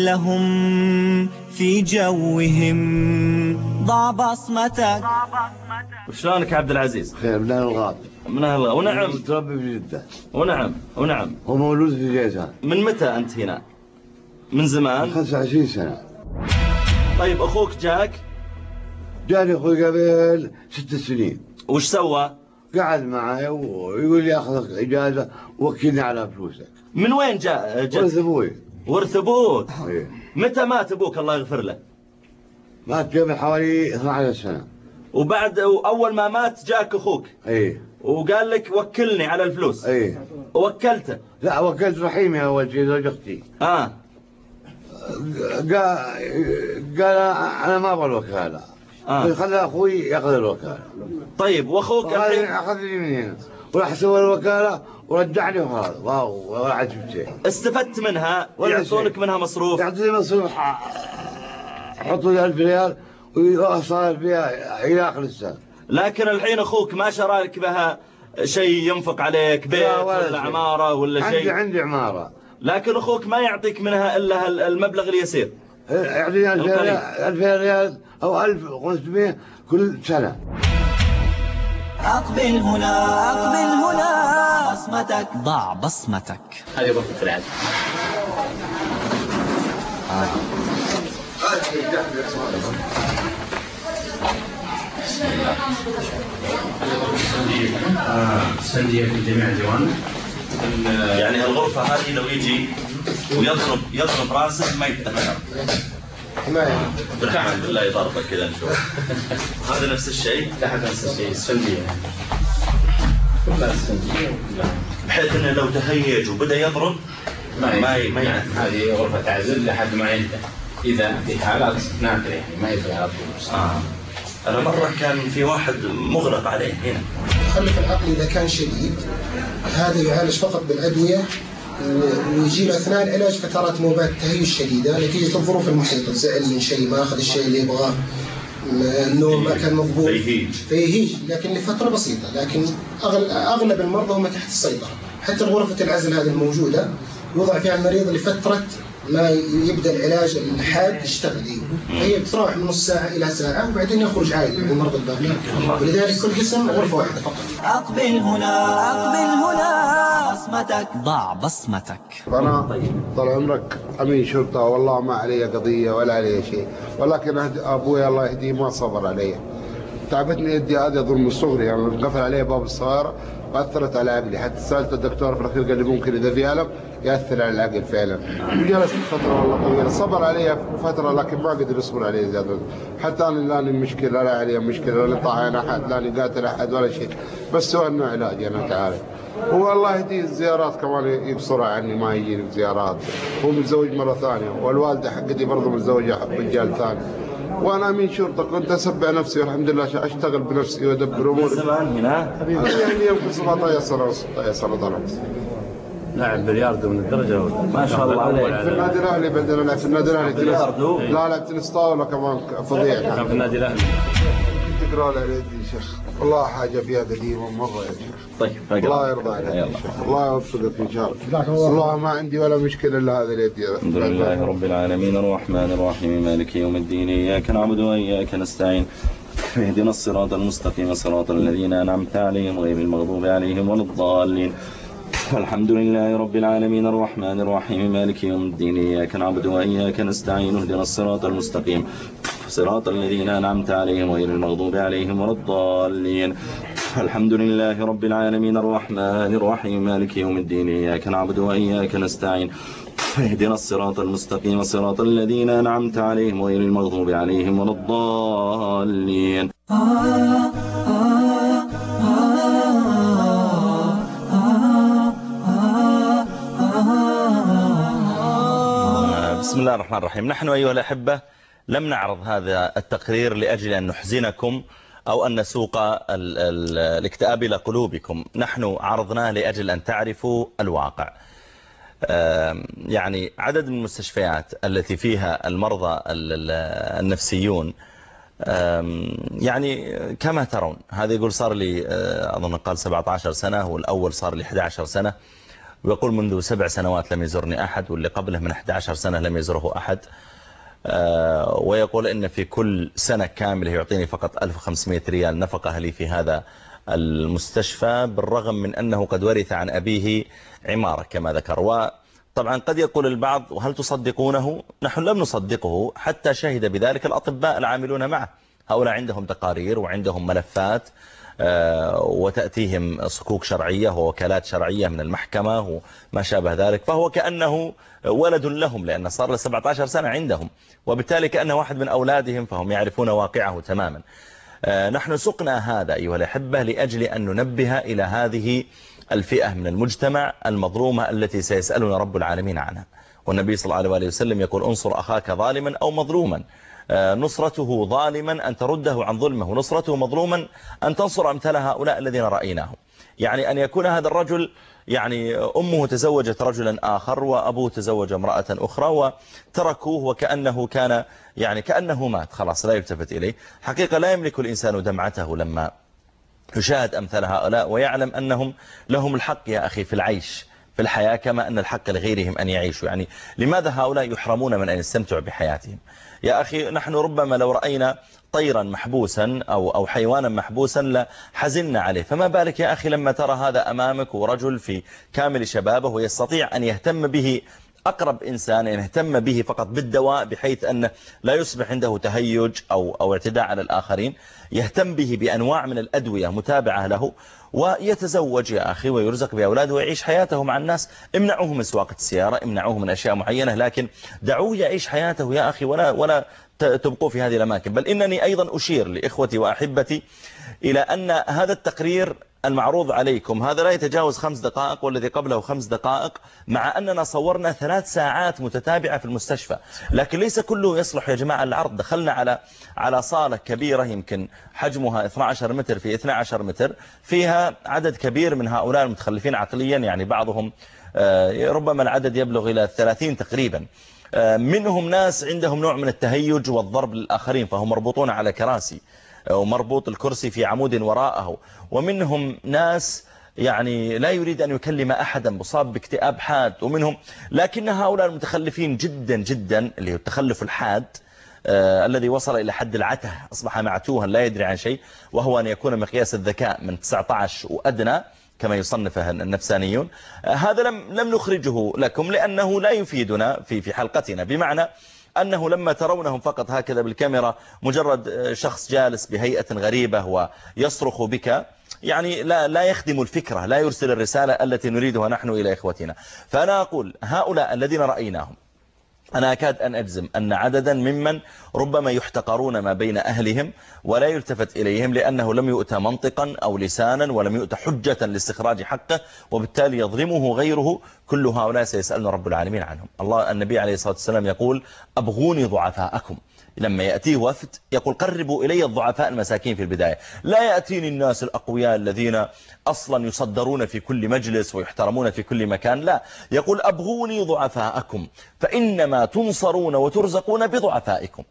مثلهم في جوهم ضع بصمتك. وشلونك عبد العزيز؟ خير، من أهل الغاب. من أهل الغاب. ونعم. متربي في جدة. ونعم ونعم. ومولود في جيزان. من متى أنت هنا؟ من زمان؟ من خمسة وعشرين سنة. طيب أخوك جاك؟ جاني أخوي قبل ست سنين. وش سوى؟ قعد معي ويقول لي أخذك إجازة ووكلني على فلوسك. من وين جاء؟ ورث أبوي. ورث أبوك؟ إيه. متى مات أبوك الله يغفر له؟ مات قبل حوالي اثنتي عشرة سنة. وبعد أول ما مات جاك أخوك؟ إيه. وقال لك وكلني على الفلوس؟ إيه. ووكلته؟ لا، وكلت رحيمي أول شيء زوج أختي. آه. قال قال أنا ما أبغى الوكالة. آه. خلى أخوي يأخذ الوكالة. طيب وأخوك الحين؟ أخذني من هنا وراح سوى الوكالة ورجعني وخلاص. واو، ولا عاد شفت شيء. استفدت منها؟ يعطونك منها مصروف؟ يعطوني مصروف، حطوا لي ألف ريال وصار فيها إلى آخر السنة. لكن الحين أخوك ما شرى لك بها شيء ينفق عليك، بيت ولا, ولا عمارة ولا شيء؟ عندي عندي عمارة. لكن أخوك ما يعطيك منها إلا المبلغ اليسير. يعطيني ألفين ريال أو ألف وخمسمائة كل سنة. أقبل هنا أقبل هنا بصمتك ضع بصمتك. هذه غرفة العزل. سندية في جميع الديوان. يعني الغرفة هذه لو يجي ويضرب يضرب راسه ما يتأثر. حماية. بالحمد بالله يضربك كذا نشوف. هذا نفس الشيء. لا هذا نفس الشيء السندية. كلها السندية. بحيث انه لو تهيج وبدأ يضرب ما ما ما هذه غرفة عزل لحد ما ينتهي. إذا في حالات نادرة يعني ما يصير على طول. آه. أنا مرة كان في واحد مغلق عليه هنا. التخلف العقلي إذا كان شديد هذا يعالج فقط بالأدوية، ويجي له أثناء العلاج فترات نوبات تهيج شديدة نتيجة الظروف المحيطة، زعل من شيء، ما أخذ الشيء اللي يبغاه، النوم ما كان مضبوط، فيهيج فيهيج لكن لفترة بسيطة. لكن أغلب المرضى هم تحت السيطرة. حتى غرفة العزل هذه الموجودة يوضع فيها المريض لفترة ما يبدأ العلاج الحاد يشتغل. هي بتروح من نص ساعة إلى ساعة وبعدين يخرج عادي من المرضى الباقيين، ولذلك كل قسم غرفة واحدة فقط. أقبل هنا أقبل هنا بصمتك ضع بصمتك. أنا طال عمرك أمين شرطة والله ما علي قضية ولا علي شيء، ولكن أبوي الله يهديه ما صبر علي. تعبتني يدي هذه ظلم الصغري، يعني قفل علي باب الصغيرة وأثرت على عقلي. حتى سألت الدكتور في الأخير قال لي ممكن إذا في ألم يأثر على العقل فعلا. وجلست فترة والله طويلة، صبر علي فترة لكن ما قدر يصبر علي زيادة. حتى أنا لا المشكلة لا علي مشكلة ولا طاعن أحد لا قاتل أحد ولا شيء، بس سوى إنه علاج أنا تعالى. هو الله يهديه الزيارات كمان يقصرها عني ما يجيني زيارات. هو متزوج مرة ثانية والوالدة حقتي برضه متزوجة رجال ثاني. وانا امين شرطه كنت اسبع نفسي والحمد لله اشتغل بنفسي وادبر اموري. زمان هنا يعني يمكن سبعطعش سنه و ستطعش سنه ضربت. لاعب بلياردو من الدرجه الاولى. ما شاء الله عليك. في النادي الاهلي بعدين لعبت في النادي الاهلي بلياردو. لا لعبت تنس طاوله كمان فظيع. كان في النادي الاهلي. تقرا لي يا شيخ والله حاجه فيها قديمه مره يا شيخ. طيب الله يرضى عليك الله يوفقك ان شاء الله. والله ما عندي ولا مشكله الا هذه اليد. الحمد لله رب العالمين الرحمن الرحيم مالك يوم الدين اياك نعبد واياك نستعين اهدنا الصراط المستقيم صراط الذين انعمت عليهم غير المغضوب عليهم ولا الضالين. الحمد لله رب العالمين الرحمن الرحيم مالك يوم الدين اياك نعبد واياك نستعين اهدنا الصراط المستقيم صراط الذين أنعمت عليهم غير المغضوب عليهم ولا الضالين. الحمد لله رب العالمين الرحمن الرحيم مالك يوم الدين إياك نعبد وإياك نستعين اهدنا الصراط المستقيم صراط الذين أنعمت عليهم غير المغضوب عليهم ولا الضالين. بسم الله الرحمن الرحيم. نحن أيها الأحبة لم نعرض هذا التقرير لأجل أن نحزنكم أو أن نسوق ال ال الاكتئاب إلى قلوبكم. نحن عرضناه لأجل أن تعرفوا الواقع. يعني عدد من المستشفيات التي فيها المرضى النفسيون يعني كما ترون. هذا يقول صار لي أظن قال سبعة عشر سنة، والأول صار لي أحد عشر سنة، ويقول منذ سبع سنوات لم يزورني أحد، واللي قبله من أحد عشر سنة لم يزوره أحد. ويقول إن في كل سنة كاملة يعطيني فقط ألف وخمسمائة ريال نفقة لي في هذا المستشفى، بالرغم من أنه قد ورث عن أبيه عمارة كما ذكر. وطبعا قد يقول البعض وهل تصدقونه؟ نحن لم نصدقه حتى شهد بذلك الأطباء العاملون معه. هؤلاء عندهم تقارير وعندهم ملفات وتأتيهم صكوك شرعية ووكالات شرعية من المحكمة وما شابه ذلك، فهو كأنه ولد لهم لأنه صار له سبعة عشر سنة عندهم، وبالتالي كأنه واحد من أولادهم، فهم يعرفون واقعه تماما. نحن سقنا هذا أيها الأحبة لأجل أن ننبه إلى هذه الفئة من المجتمع المظلومة التي سيسألنا رب العالمين عنها. والنبي صلى الله عليه وسلم يقول انصر أخاك ظالما أو مظلوما. نصرته ظالما أن ترده عن ظلمه، ونصرته مظلوما أن تنصر أمثال هؤلاء الذين رأيناهم. يعني أن يكون هذا الرجل يعني أمه تزوجت رجلا آخر وأبوه تزوج امرأة أخرى وتركوه وكأنه كان يعني كأنه مات خلاص لا يلتفت إليه. حقيقة لا يملك الإنسان دمعته لما يشاهد أمثال هؤلاء ويعلم أنهم لهم الحق يا أخي في العيش، في الحياة كما أن الحق لغيرهم أن يعيشوا. يعني لماذا هؤلاء يحرمون من أن يستمتعوا بحياتهم؟ يا أخي نحن ربما لو رأينا طيرا محبوسا أو أو حيوانا محبوسا لحزننا عليه، فما بالك يا أخي لما ترى هذا أمامك ورجل في كامل شبابه ويستطيع أن يهتم به أقرب إنسان، يهتم به فقط بالدواء بحيث أنه لا يصبح عنده تهيج أو أو اعتداء على الآخرين، يهتم به بأنواع من الأدوية متابعة له، ويتزوج يا أخي ويرزق بأولاده ويعيش حياته مع الناس. امنعوه من سواقة السيارة، امنعوه من أشياء معينة، لكن دعوه يعيش حياته يا أخي، ولا ولا تبقوا في هذه الأماكن. بل إنني أيضا أشير لإخوتي وأحبتي إلى أن هذا التقرير المعروض عليكم هذا لا يتجاوز خمس دقائق، والذي قبله خمس دقائق، مع أننا صورنا ثلاث ساعات متتابعة في المستشفى، لكن ليس كله يصلح يا جماعة العرض. دخلنا على على صالة كبيرة يمكن حجمها اثني عشر متر في اثني عشر متر، فيها عدد كبير من هؤلاء المتخلفين عقليا، يعني بعضهم ربما العدد يبلغ إلى ثلاثين تقريبا. منهم ناس عندهم نوع من التهيج والضرب للآخرين، فهم مربوطون على كراسي ومربوط الكرسي في عمود وراءه، ومنهم ناس يعني لا يريد أن يكلم أحدا، مصاب باكتئاب حاد، ومنهم لكن هؤلاء المتخلفين جدا جدا، اللي هو التخلف الحاد آه الذي وصل إلى حد العته، أصبح معتوها لا يدري عن شيء، وهو أن يكون مقياس الذكاء من تسعة عشر وأدنى كما يصنفه النفسانيون. آه هذا لم لم نخرجه لكم لأنه لا يفيدنا في في حلقتنا، بمعنى أنه لما ترونهم فقط هكذا بالكاميرا مجرد شخص جالس بهيئة غريبة ويصرخ بك، يعني لا لا يخدم الفكرة، لا يرسل الرسالة التي نريدها نحن إلى إخوتنا. فأنا أقول هؤلاء الذين رأيناهم أنا أكاد أن أجزم أن عددا ممن ربما يحتقرون ما بين أهلهم ولا يلتفت إليهم، لأنه لم يؤتى منطقا أو لسانا ولم يؤتى حجة لاستخراج حقه، وبالتالي يظلمه غيره. كل هؤلاء سيسألنا رب العالمين عنهم. الله النبي عليه الصلاة والسلام يقول أبغوني ضعفاءكم، لما يأتيه وفد يقول قربوا إلي الضعفاء المساكين في البداية، لا يأتيني الناس الأقوياء الذين أصلا يصدرون في كل مجلس ويحترمون في كل مكان، لا، يقول أبغوني ضعفاءكم فإنما تنصرون وترزقون بضعفائكم،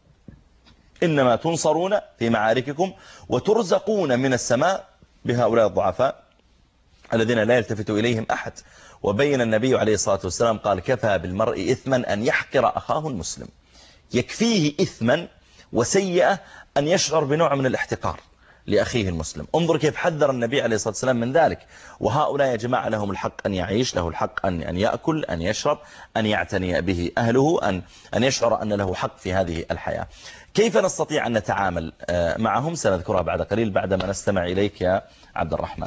إنما تنصرون في معارككم وترزقون من السماء بهؤلاء الضعفاء الذين لا يلتفت إليهم أحد. وبين النبي عليه الصلاة والسلام قال كفى بالمرء إثما أن يحقر أخاه المسلم، يكفيه إثما وسيئة أن يشعر بنوع من الاحتقار لأخيه المسلم. انظر كيف حذر النبي عليه الصلاة والسلام من ذلك. وهؤلاء يا جماعة لهم الحق أن يعيش، له الحق أن أن يأكل، أن يشرب، أن يعتني به أهله، أن أن يشعر أن له حق في هذه الحياة. كيف نستطيع أن نتعامل معهم سنذكرها بعد قليل بعدما نستمع إليك يا عبد الرحمن.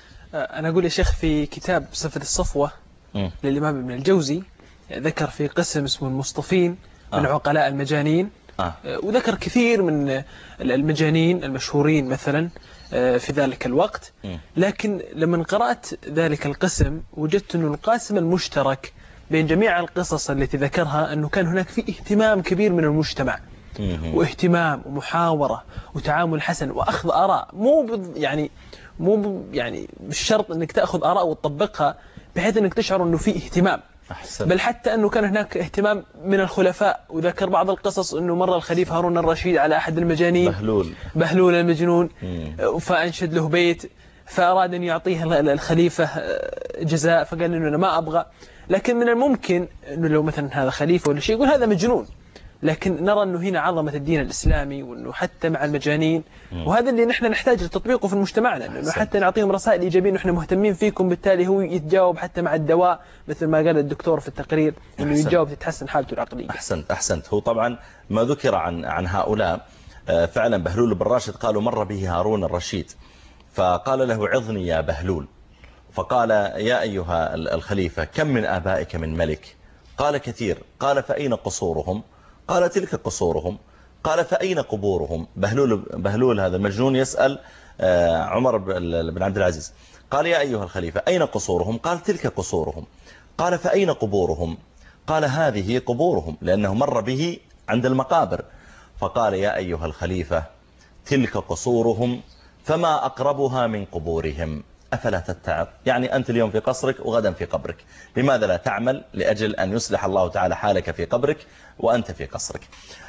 أنا أقول يا شيخ في كتاب صفة الصفوة م. للإمام ابن الجوزي ذكر في قسم اسمه المصطفين من آه. عقلاء المجانين، آه. وذكر كثير من المجانين المشهورين مثلا في ذلك الوقت. م. لكن لما قرأت ذلك القسم وجدت أنه القاسم المشترك بين جميع القصص التي ذكرها أنه كان هناك في اهتمام كبير من المجتمع، واهتمام ومحاورة وتعامل حسن وأخذ آراء، مو يعني مو يعني بالشرط أنك تأخذ آراء وتطبقها بحيث أنك تشعر أنه في اهتمام، أحسن. بل حتى أنه كان هناك اهتمام من الخلفاء. وذكر بعض القصص أنه مر الخليفة هارون الرشيد على أحد المجانين بهلول, بهلول المجنون، مم. فأنشد له بيت، فأراد أن يعطيه الخليفة جزاء، فقال أنه أنا ما أبغى. لكن من الممكن أنه لو مثلا هذا خليفة ولا شيء يقول هذا مجنون، لكن نرى أنه هنا عظمة الدين الإسلامي، وأنه حتى مع المجانين، وهذا اللي نحن نحتاج لتطبيقه في مجتمعنا، أنه حتى نعطيهم رسائل إيجابية نحن مهتمين فيكم، بالتالي هو يتجاوب حتى مع الدواء مثل ما قال الدكتور في التقرير، أنه يتجاوب تتحسن حالته العقلية. أحسنت أحسنت. هو طبعا ما ذكر عن عن هؤلاء فعلا بهلول بن راشد قالوا مر به هارون الرشيد فقال له عظني يا بهلول، فقال يا أيها الخليفة كم من آبائك من ملك؟ قال كثير. قال فأين قصورهم؟ قال تلك قصورهم. قال فأين قبورهم؟ بهلول, بهلول هذا المجنون يسأل عمر بن عبد العزيز، قال يا أيها الخليفة أين قصورهم؟ قال تلك قصورهم. قال فأين قبورهم؟ قال هذه قبورهم، لأنه مر به عند المقابر. فقال يا أيها الخليفة تلك قصورهم فما أقربها من قبورهم، أفلا تتعظ؟ يعني أنت اليوم في قصرك وغدا في قبرك، لماذا لا تعمل لأجل أن يصلح الله تعالى حالك في قبرك وأنت في قصرك؟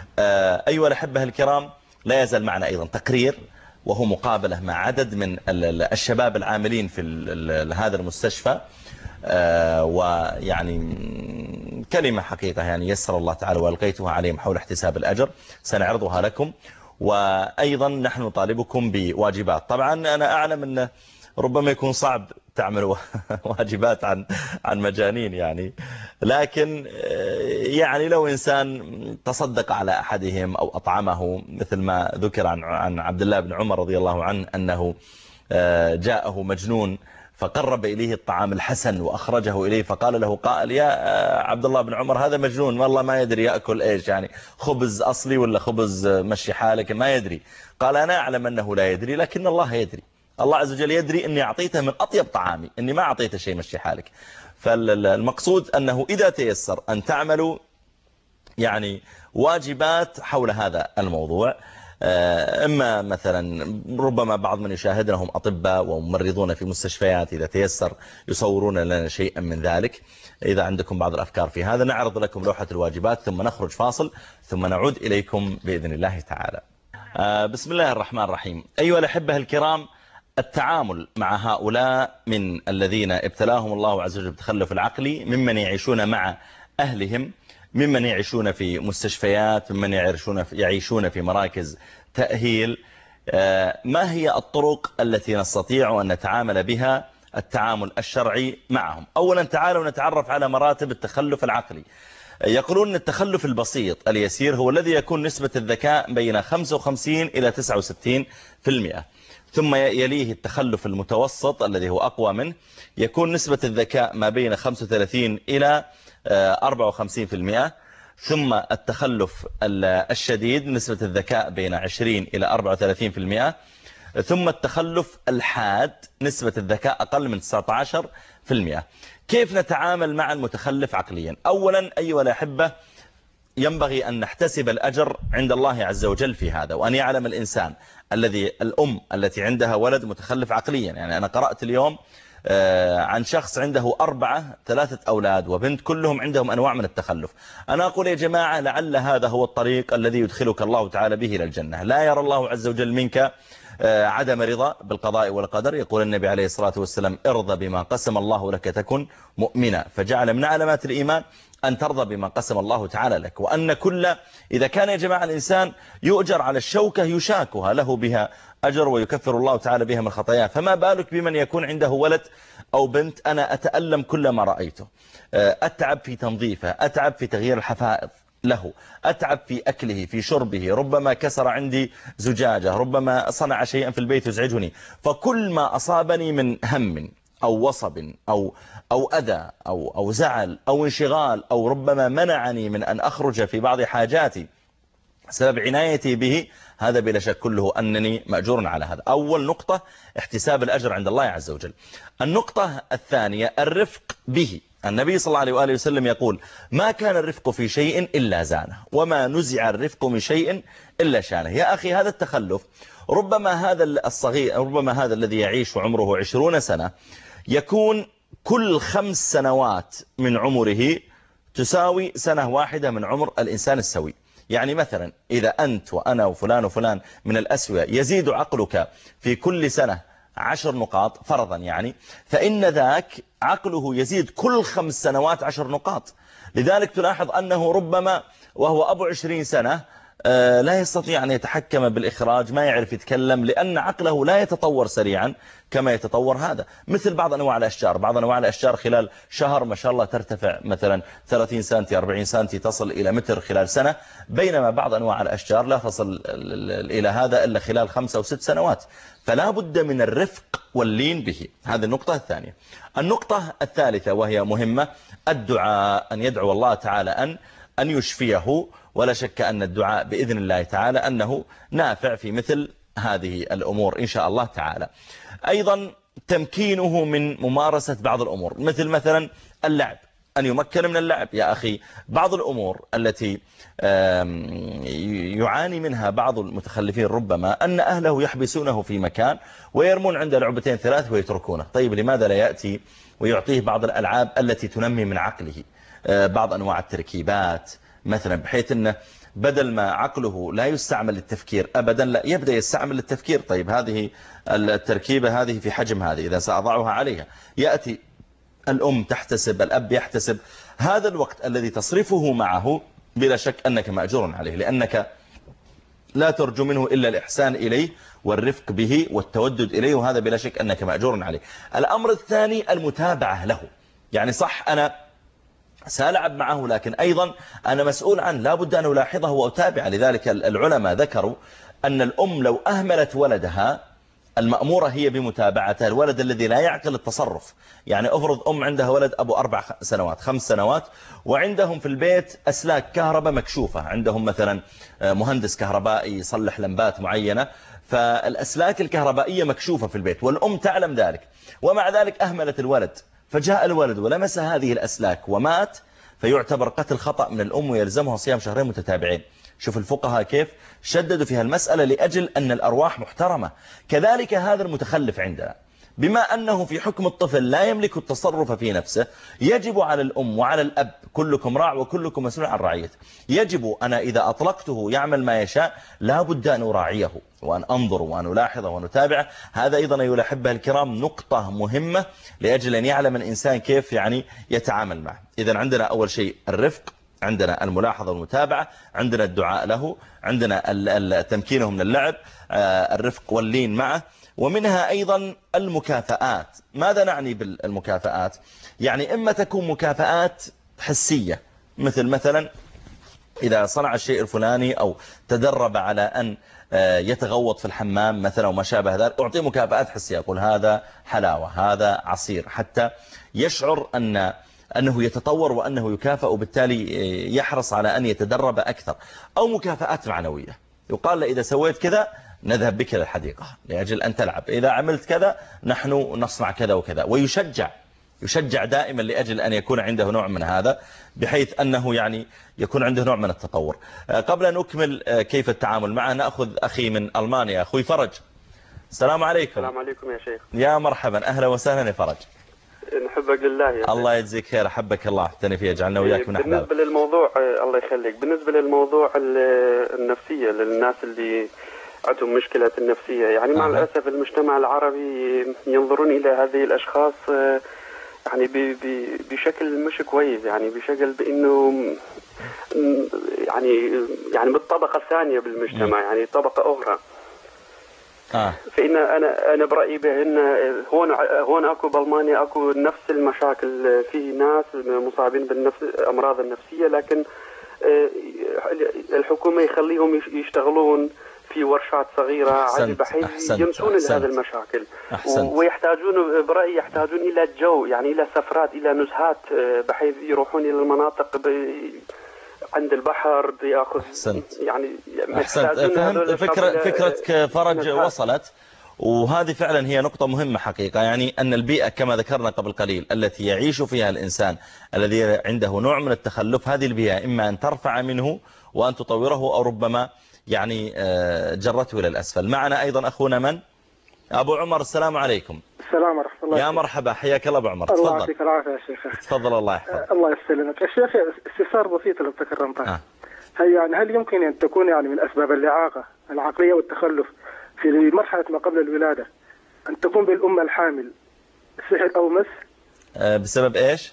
أيها الأحبة الكرام، لا يزال معنا أيضا تقرير وهو مقابلة مع عدد من الشباب العاملين في هذا المستشفى. ويعني كلمة حقيقة يعني يسر الله تعالى وألقيتها عليهم حول احتساب الأجر، سنعرضها لكم. وأيضا نحن نطالبكم بواجبات. طبعا أنا أعلم أنه ربما يكون صعب تعملوا واجبات عن عن مجانين يعني، لكن يعني لو إنسان تصدق على أحدهم أو أطعمه، مثل ما ذكر عن عن عبد الله بن عمر رضي الله عنه أنه جاءه مجنون فقرب إليه الطعام الحسن وأخرجه إليه، فقال له قائل يا عبد الله بن عمر هذا مجنون والله ما يدري يأكل إيش، يعني خبز أصلي ولا خبز مشي حالك ما يدري. قال أنا أعلم أنه لا يدري لكن الله يدري، الله عز وجل يدري أني أعطيته من أطيب طعامي، أني ما أعطيته شيء مشي حالك. فالمقصود أنه إذا تيسر أن تعملوا يعني واجبات حول هذا الموضوع، إما مثلا ربما بعض من يشاهدنهم أطباء وممرضون في مستشفيات، إذا تيسر يصورون لنا شيئا من ذلك. إذا عندكم بعض الأفكار في هذا نعرض لكم لوحة الواجبات ثم نخرج فاصل ثم نعود إليكم بإذن الله تعالى. بسم الله الرحمن الرحيم. أيها الأحبة الكرام، التعامل مع هؤلاء من الذين ابتلاهم الله عز وجل بالتخلف العقلي، ممن يعيشون مع أهلهم، ممن يعيشون في مستشفيات، ممن يعيشون في, يعيشون في مراكز تأهيل، ما هي الطرق التي نستطيع أن نتعامل بها التعامل الشرعي معهم؟ أولا تعالوا نتعرف على مراتب التخلف العقلي. يقولون أن التخلف البسيط اليسير هو الذي يكون نسبة الذكاء بين خمسة وخمسين إلى تسعة وستين بالمئة، ثم يليه التخلف المتوسط الذي هو أقوى منه، يكون نسبة الذكاء ما بين خمسة وثلاثين إلى أربعة وخمسين بالمئة، ثم التخلف الشديد نسبة الذكاء بين عشرين إلى أربعة وثلاثين بالمئة، ثم التخلف الحاد نسبة الذكاء أقل من تسعة عشر بالمئة. كيف نتعامل مع المتخلف عقليا؟ أولا أيها الأحبة ينبغي أن نحتسب الأجر عند الله عز وجل في هذا، وأن يعلم الإنسان الذي الأم التي عندها ولد متخلف عقليا. يعني أنا قرأت اليوم عن شخص عنده أربعة ثلاثة أولاد وبنت كلهم عندهم أنواع من التخلف. أنا أقول يا جماعة لعل هذا هو الطريق الذي يدخلك الله تعالى به إلى الجنة. لا يرى الله عز وجل منك عدم رضا بالقضاء والقدر. يقول النبي عليه الصلاة والسلام ارضى بما قسم الله لك تكن مؤمنا، فجعل من علامات الإيمان أن ترضى بما قسم الله تعالى لك. وأن كل إذا كان يا جماعة الإنسان يؤجر على الشوكة يشاكها له بها أجر ويكفر الله تعالى بها من خطاياه، فما بالك بمن يكون عنده ولد أو بنت أنا أتألم كل ما رأيته، أتعب في تنظيفه، أتعب في تغيير الحفائض له، أتعب في أكله في شربه، ربما كسر عندي زجاجة، ربما صنع شيئا في البيت يزعجني. فكل ما أصابني من هم أو وصب أو أو أذى أو أو زعل أو انشغال أو ربما منعني من أن أخرج في بعض حاجاتي سبب عنايتي به، هذا بلا شك كله أنني مأجور على هذا. أول نقطة احتساب الأجر عند الله عز وجل. النقطة الثانية الرفق به. النبي صلى الله عليه وآله وسلم يقول ما كان الرفق في شيء إلا زانه، وما نزع الرفق من شيء إلا شانه. يا أخي هذا التخلف ربما هذا الصغير، ربما هذا الذي يعيش عمره عشرون سنة يكون كل خمس سنوات من عمره تساوي سنة واحدة من عمر الإنسان السوي. يعني مثلا إذا أنت وأنا وفلان وفلان من الأسوياء يزيد عقلك في كل سنة عشر نقاط فرضا يعني، فإن ذاك عقله يزيد كل خمس سنوات عشر نقاط. لذلك تلاحظ أنه ربما وهو أبو عشرين سنة لا يستطيع أن يتحكم بالإخراج، ما يعرف يتكلم، لأن عقله لا يتطور سريعا كما يتطور هذا. مثل بعض أنواع الأشجار، بعض أنواع الأشجار خلال شهر ما شاء الله ترتفع مثلا ثلاثين سنتي أربعين سنتي تصل إلى متر خلال سنة، بينما بعض أنواع الأشجار لا تصل إلى هذا إلا خلال خمسة أو ست سنوات. فلا بد من الرفق واللين به. هذه النقطة الثانية. النقطة الثالثة وهي مهمة، الدعاء، أن يدعو الله تعالى أن أن يشفيه. ولا شك أن الدعاء بإذن الله تعالى أنه نافع في مثل هذه الأمور إن شاء الله تعالى. أيضا تمكينه من ممارسة بعض الأمور، مثل مثلا اللعب، أن يمكن من اللعب. يا أخي بعض الأمور التي يعاني منها بعض المتخلفين ربما أن أهله يحبسونه في مكان ويرمون عنده لعبتين ثلاث ويتركونه. طيب لماذا لا يأتي ويعطيه بعض الألعاب التي تنمي من عقله، بعض أنواع التركيبات مثلا، بحيث أنه بدل ما عقله لا يستعمل للتفكير أبدا لا يبدأ يستعمل للتفكير. طيب هذه التركيبة هذه في حجم هذه، إذا سأضعها عليها يأتي الأم تحتسب، الأب يحتسب، هذا الوقت الذي تصرفه معه بلا شك أنك مأجور عليه، لأنك لا ترجو منه إلا الإحسان إليه والرفق به والتودد إليه، وهذا بلا شك أنك مأجور عليه. الأمر الثاني المتابعة له، يعني صح أنا سألعب معه لكن أيضا أنا مسؤول عنه، لا بد أن ألاحظه وأتابع. لذلك العلماء ذكروا أن الأم لو أهملت ولدها المأمورة هي بمتابعته، الولد الذي لا يعقل التصرف. يعني أفرض أم عندها ولد أبو أربع سنوات خمس سنوات وعندهم في البيت أسلاك كهرباء مكشوفة، عندهم مثلا مهندس كهربائي يصلح لمبات معينة، فالأسلاك الكهربائية مكشوفة في البيت والأم تعلم ذلك، ومع ذلك أهملت الولد، فجاء الولد ولمس هذه الأسلاك ومات، فيعتبر قتل خطأ من الأم ويلزمها صيام شهرين متتابعين. شوف الفقهاء كيف شددوا في المسألة لأجل أن الأرواح محترمة. كذلك هذا المتخلف عندنا، بما أنه في حكم الطفل لا يملك التصرف في نفسه، يجب على الأم وعلى الأب، كلكم راع وكلكم مسؤول عن رعيته، يجب أنا إذا أطلقته يعمل ما يشاء لا بد أن أراعيه وأن أنظر وأن ألاحظه ونتابعه. هذا أيضا أيها الأحبة الكرام نقطة مهمة لأجل أن يعلم الإنسان كيف يعني يتعامل معه. إذن عندنا أول شيء الرفق، عندنا الملاحظة والمتابعة، عندنا الدعاء له، عندنا تمكينه من اللعب، الرفق واللين معه، ومنها أيضا المكافآت. ماذا نعني بالمكافآت؟ يعني إما تكون مكافآت حسية، مثل مثلا إذا صنع الشيء الفلاني أو تدرب على أن يتغوط في الحمام مثلا وما شابه ذلك، أعطيه مكافآت حسية، أقول هذا حلاوة، هذا عصير، حتى يشعر أن أنه يتطور وأنه يكافأ، وبالتالي يحرص على أن يتدرب أكثر. أو مكافآت معنوية، يقال له إذا سويت كذا نذهب بك للحديقة لأجل أن تلعب، إذا عملت كذا نحن نصنع كذا وكذا، ويشجع يشجع دائما لأجل أن يكون عنده نوع من هذا، بحيث أنه يعني يكون عنده نوع من التطور. قبل أن أكمل كيف التعامل معه نأخذ أخي من ألمانيا، أخوي فرج. السلام عليكم. السلام عليكم يا شيخ. يا مرحبا، أهلا وسهلا يا فرج. نحبك لله يا الله يجزيك خير، أحبك الله، احتني فيه، اجعلنا وياك من أحباب. بالنسبة للموضوع الله يخليك، بالنسبة للموضوع النفسية للناس اللي عندهم مشكلة النفسية، يعني مع الأسف المجتمع العربي ينظرون إلى هذه الأشخاص يعني بشكل مش كويس، يعني بشكل بأنه يعني يعني بالطبقة الثانية بالمجتمع، يعني طبقة أخرى. آه. فإن أنا أنا برأيي بأن هون هون أكو بألمانيا أكو نفس المشاكل، في ناس مصابين بالنفس الأمراض النفسية، لكن الحكومة يخليهم يشتغلون في ورشات صغيرة بحيث ينسون هذه المشاكل. أحسنت. ويحتاجون برأيي يحتاجون إلى جو، يعني إلى سفرات، إلى نزهات، بحيث يروحون إلى المناطق ب... عند البحر بياخذ. أحسنت. يعني أحسنت. فهمت فكرة فكرتك فرج وصلت، وهذه فعلا هي نقطة مهمة حقيقة، يعني أن البيئة كما ذكرنا قبل قليل التي يعيش فيها الإنسان الذي عنده نوع من التخلف، هذه البيئة إما أن ترفع منه وأن تطوره أو ربما يعني جرته إلى الأسفل. معنا أيضا أخونا من؟ أبو عمر. السلام عليكم. السلام ورحمة الله. يا مرحبا، حياك الله أبو عمر. تفضل. الله يعطيك العافية يا شيخ. تفضل الله يحفظك. الله يسلمك يا شيخ. استفسار بسيط لو تكرمت. آه. هل يعني هل يمكن أن تكون يعني من أسباب الإعاقة العقلية والتخلف في مرحلة ما قبل الولادة أن تكون بالأم الحامل سحر أو مس؟ آه بسبب إيش؟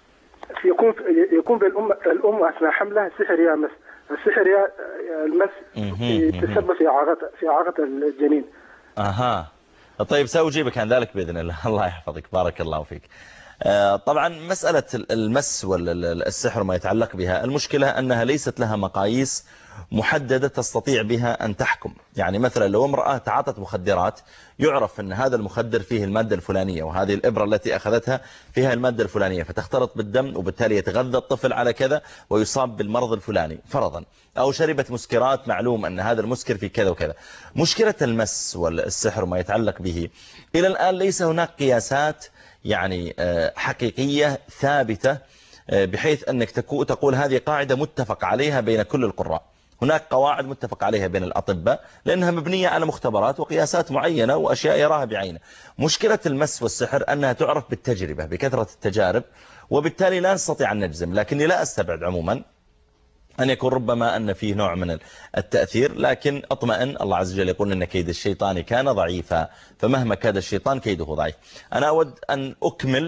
يكون يكون بالأم الأم أثناء حملها سحر يا مس، السحر يا المس يتسبب في إعاقة في إعاقة الجنين. أها. طيب سأجيبك عن ذلك بإذن الله. الله يحفظك، بارك الله فيك. طبعا مسألة المس والسحر وما يتعلق بها، المشكلة أنها ليست لها مقاييس محددة تستطيع بها أن تحكم. يعني مثلا لو امرأة تعاطت مخدرات يعرف أن هذا المخدر فيه المادة الفلانية، وهذه الإبرة التي أخذتها فيها المادة الفلانية، فتختلط بالدم وبالتالي يتغذى الطفل على كذا ويصاب بالمرض الفلاني فرضا. أو شربت مسكرات معلوم أن هذا المسكر في كذا وكذا. مشكلة المس والسحر وما يتعلق به إلى الآن ليس هناك قياسات يعني حقيقية ثابتة بحيث أنك تقول هذه قاعدة متفق عليها بين كل القراء. هناك قواعد متفق عليها بين الأطباء لأنها مبنية على مختبرات وقياسات معينة وأشياء يراها بعينه. مشكلة المس والسحر أنها تعرف بالتجربة، بكثرة التجارب، وبالتالي لا نستطيع أن نجزم. لكني لا أستبعد عموما أن يكون ربما أن فيه نوع من التأثير، لكن أطمئن، الله عز وجل يقول إن كيد الشيطان كان ضعيفا، فمهما كاد الشيطان كيده ضعيف. أنا أود أن أكمل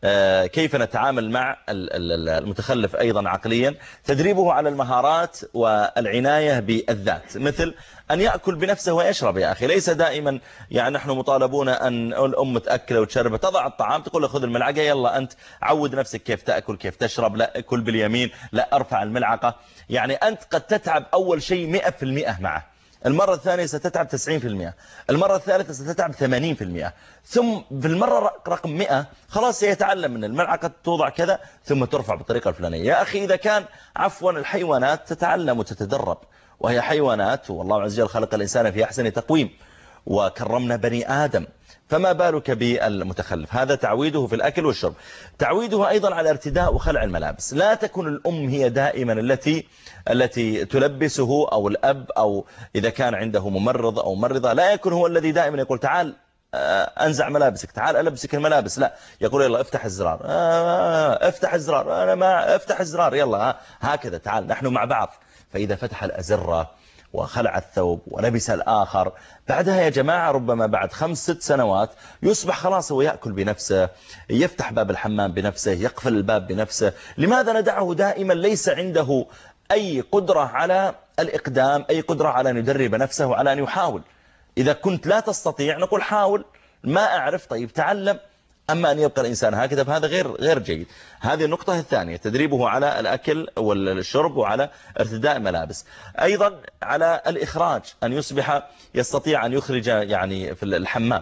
كيف نتعامل مع المتخلف أيضا عقليا. تدريبه على المهارات والعناية بالذات، مثل أن يأكل بنفسه ويشرب. يا أخي ليس دائما يعني نحن مطالبون أن الأم تأكل وتشرب، تضع الطعام تقول له خذ الملعقة يلا أنت عود نفسك كيف تأكل كيف تشرب، لا أكل باليمين، لا أرفع الملعقة. يعني أنت قد تتعب أول شيء مئة في المئة معه، المرة الثانية ستتعب تسعين في المئة، المرة الثالثة ستتعب ثمانين في المئة، ثم في المرة رقم مئة خلاص سيتعلم من الملعقة توضع كذا ثم ترفع بالطريقة الفلانية. يا أخي إذا كان عفوا الحيوانات تتعلم وتتدرب، وهي حيوانات والله عز وجل خلق الإنسان في أحسن تقويم وكرمنا بني آدم، فما بالك بالمتخلف. هذا تعويده في الأكل والشرب. تعويده أيضا على ارتداء وخلع الملابس. لا تكون الأم هي دائما التي التي تلبسه، أو الأب، أو إذا كان عنده ممرض أو ممرضة لا يكون هو الذي دائما يقول تعال أنزع ملابسك، تعال ألبسك الملابس، لا يقول يلا افتح الزرار، افتح الزرار، أنا ما افتح الزرار يلا هكذا تعال نحن مع بعض. فإذا فتح الأزرة وخلع الثوب ولبس الآخر، بعدها يا جماعة ربما بعد خمس ست سنوات يصبح خلاص هو يأكل بنفسه، يفتح باب الحمام بنفسه، يقفل الباب بنفسه. لماذا ندعه دائما ليس عنده أي قدرة على الإقدام، أي قدرة على أن يدرب نفسه وعلى أن يحاول؟ إذا كنت لا تستطيع نقول حاول، ما أعرف طيب تعلم. أما أن يبقى الإنسان هكذا فهذا غير غير جيد. هذه النقطة الثانية، تدريبه على الأكل والشرب وعلى ارتداء ملابس. أيضا على الإخراج، أن يصبح يستطيع أن يخرج يعني في الحمام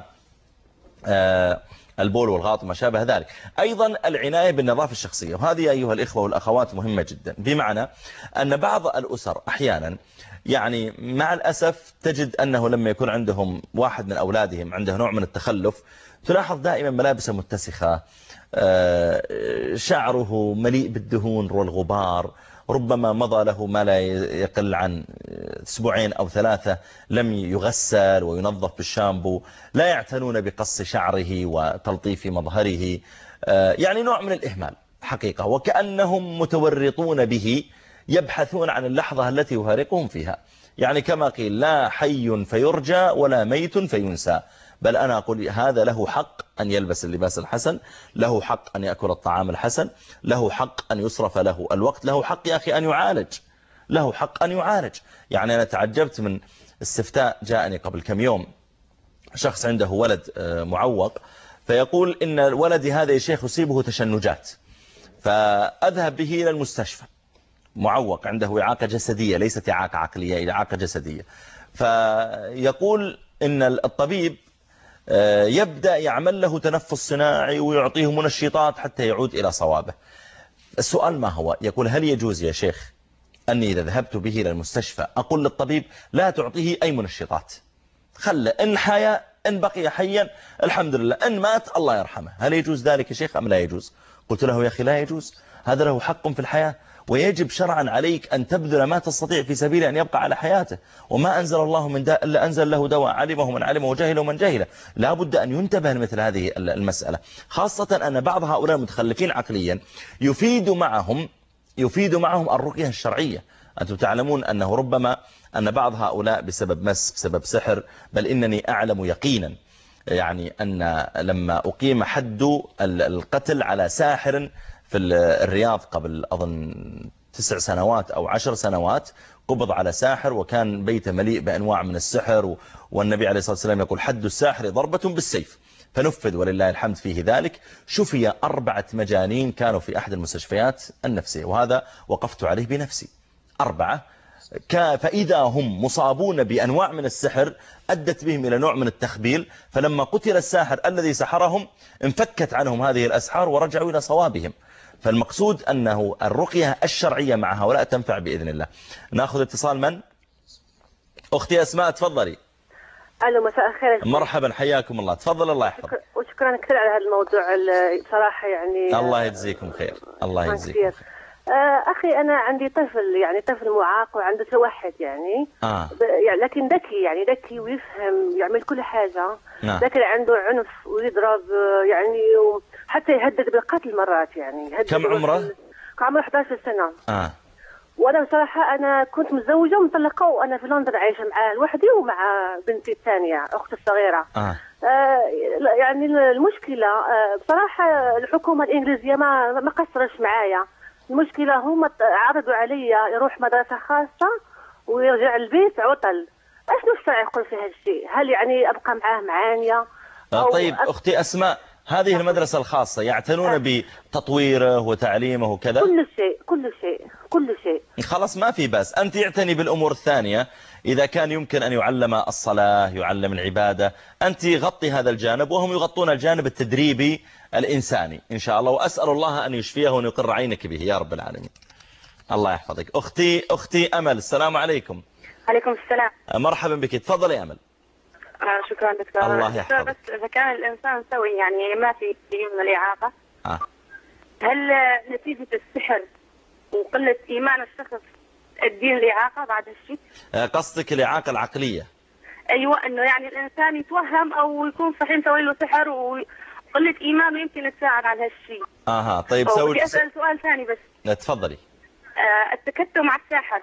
البول والغاط وما شابه ذلك. أيضا العناية بالنظافة الشخصية، وهذه أيها الإخوة والأخوات مهمة جدا، بمعنى أن بعض الأسر أحيانا يعني مع الأسف تجد أنه لما يكون عندهم واحد من أولادهم عنده نوع من التخلف، تلاحظ دائما ملابسه متسخة، شعره مليء بالدهون والغبار، ربما مضى له ما لا يقل عن أسبوعين أو ثلاثة لم يغسل وينظف بالشامبو، لا يعتنون بقص شعره وتلطيف مظهره، يعني نوع من الإهمال حقيقة، وكأنهم متورطون به، يبحثون عن اللحظة التي يفارقهم فيها. يعني كما قيل لا حي فيرجى ولا ميت فينسى، بل أنا أقول هذا له حق أن يلبس اللباس الحسن، له حق أن يأكل الطعام الحسن، له حق أن يصرف له الوقت، له حق يا أخي أن يعالج، له حق أن يعالج. يعني أنا تعجبت من استفتاء جاءني قبل كم يوم، شخص عنده ولد معوق، فيقول إن ولدي هذا يا شيخ يصيبه تشنجات، فأذهب به إلى المستشفى. معوق عنده إعاقة جسدية، ليست إعاقة عقلية، إعاقة جسدية. فيقول إن الطبيب يبدأ يعمل له تنفس صناعي ويعطيه منشطات حتى يعود إلى صوابه. السؤال ما هو؟ يقول هل يجوز يا شيخ أني إذا ذهبت به إلى المستشفى أقول للطبيب لا تعطيه أي منشطات، خله إن حيا إن بقي حيا الحمد لله، إن مات الله يرحمه، هل يجوز ذلك يا شيخ أم لا يجوز؟ قلت له يا أخي لا يجوز، هذا له حق في الحياة، ويجب شرعا عليك أن تبذل ما تستطيع في سبيل أن يبقى على حياته، وما أنزل الله من داء إلا أنزل له دواء، علمه من علمه وجهله من جهله. لا بد أن ينتبه لمثل هذه المسألة، خاصة أن بعض هؤلاء المتخلفين عقليا يفيد معهم يفيد معهم الرقية الشرعية. أنتم تعلمون أنه ربما أن بعض هؤلاء بسبب مس، بسبب سحر، بل إنني أعلم يقينا يعني أن لما أقيم حد القتل على ساحر في الرياض قبل أظن تسع سنوات أو عشر سنوات، قبض على ساحر وكان بيته مليء بأنواع من السحر، والنبي عليه الصلاة والسلام يقول حد الساحر ضربة بالسيف، فنفذ ولله الحمد فيه ذلك. شفي أربعة مجانين كانوا في أحد المستشفيات النفسية، وهذا وقفت عليه بنفسي، أربعة، فإذا هم مصابون بأنواع من السحر أدت بهم إلى نوع من التخبيل، فلما قتل الساحر الذي سحرهم انفكت عنهم هذه الأسحار ورجعوا إلى صوابهم. فالمقصود أنه الرقية الشرعية مع هؤلاء تنفع بإذن الله. نأخذ اتصال من؟ أختي أسماء تفضلي. ألو مساء الخير. مرحبا حياكم الله، تفضل الله يحفظك. وشكرا كثير على هذا الموضوع بصراحة، يعني الله يجزيكم خير. الله يجزيكم خير. آه أخي أنا عندي طفل يعني طفل معاق وعنده توحد يعني, آه. يعني لكن ذكي يعني ذكي ويفهم يعمل كل حاجة نعم. لكن عنده عنف ويضرب يعني حتى يهدد بالقتل مرات يعني. كم عمره؟ عمره إحدى عشرة سنة. آه. وانا بصراحه انا كنت متزوجه ومطلقه، وانا في لندن عايشه معاه لوحدي ومع بنتي الثانيه اختي الصغيره. آه. آه يعني المشكله آه بصراحه الحكومه الانجليزيه ما ما قصرش معايا. المشكله هم عرضوا عليا يروح مدرسه خاصه ويرجع البيت عطل. اشنو الشرع يقول في هذا الشيء؟ هل يعني ابقى معاه معانيه؟ طيب اختي اسماء، هذه المدرسة الخاصة يعتنون بتطويره وتعليمه وكذا؟ كل شيء كل شيء كل شيء. خلاص ما في بأس، أنت يعتني بالأمور الثانية. إذا كان يمكن أن يعلم الصلاة، يعلم العبادة، أنت غطي هذا الجانب وهم يغطون الجانب التدريبي الإنساني إن شاء الله. وأسأل الله أن يشفيه وأن يقر عينك به يا رب العالمين. الله يحفظك. أختي أختي أمل، السلام عليكم. عليكم السلام. مرحبا بك، تفضلي يا أمل. آه شكرا دكتور. الله يحفظك. بس إذا كان الإنسان سوي يعني ما في من الإعاقة، آه. هل نتيجة السحر وقلة إيمان الشخص الدين الإعاقة بعد هالشيء؟ قصدك الإعاقة العقلية؟ أيوة، إنه يعني الإنسان يتوهم أو يكون صحيح مسوي له سحر وقلة إيمانه يمكن تساعد على هالشيء. آها طيب سوي. سوي. بدي أسأل سؤال ثاني بس. لا تفضلي. آه التكتم على الساحر.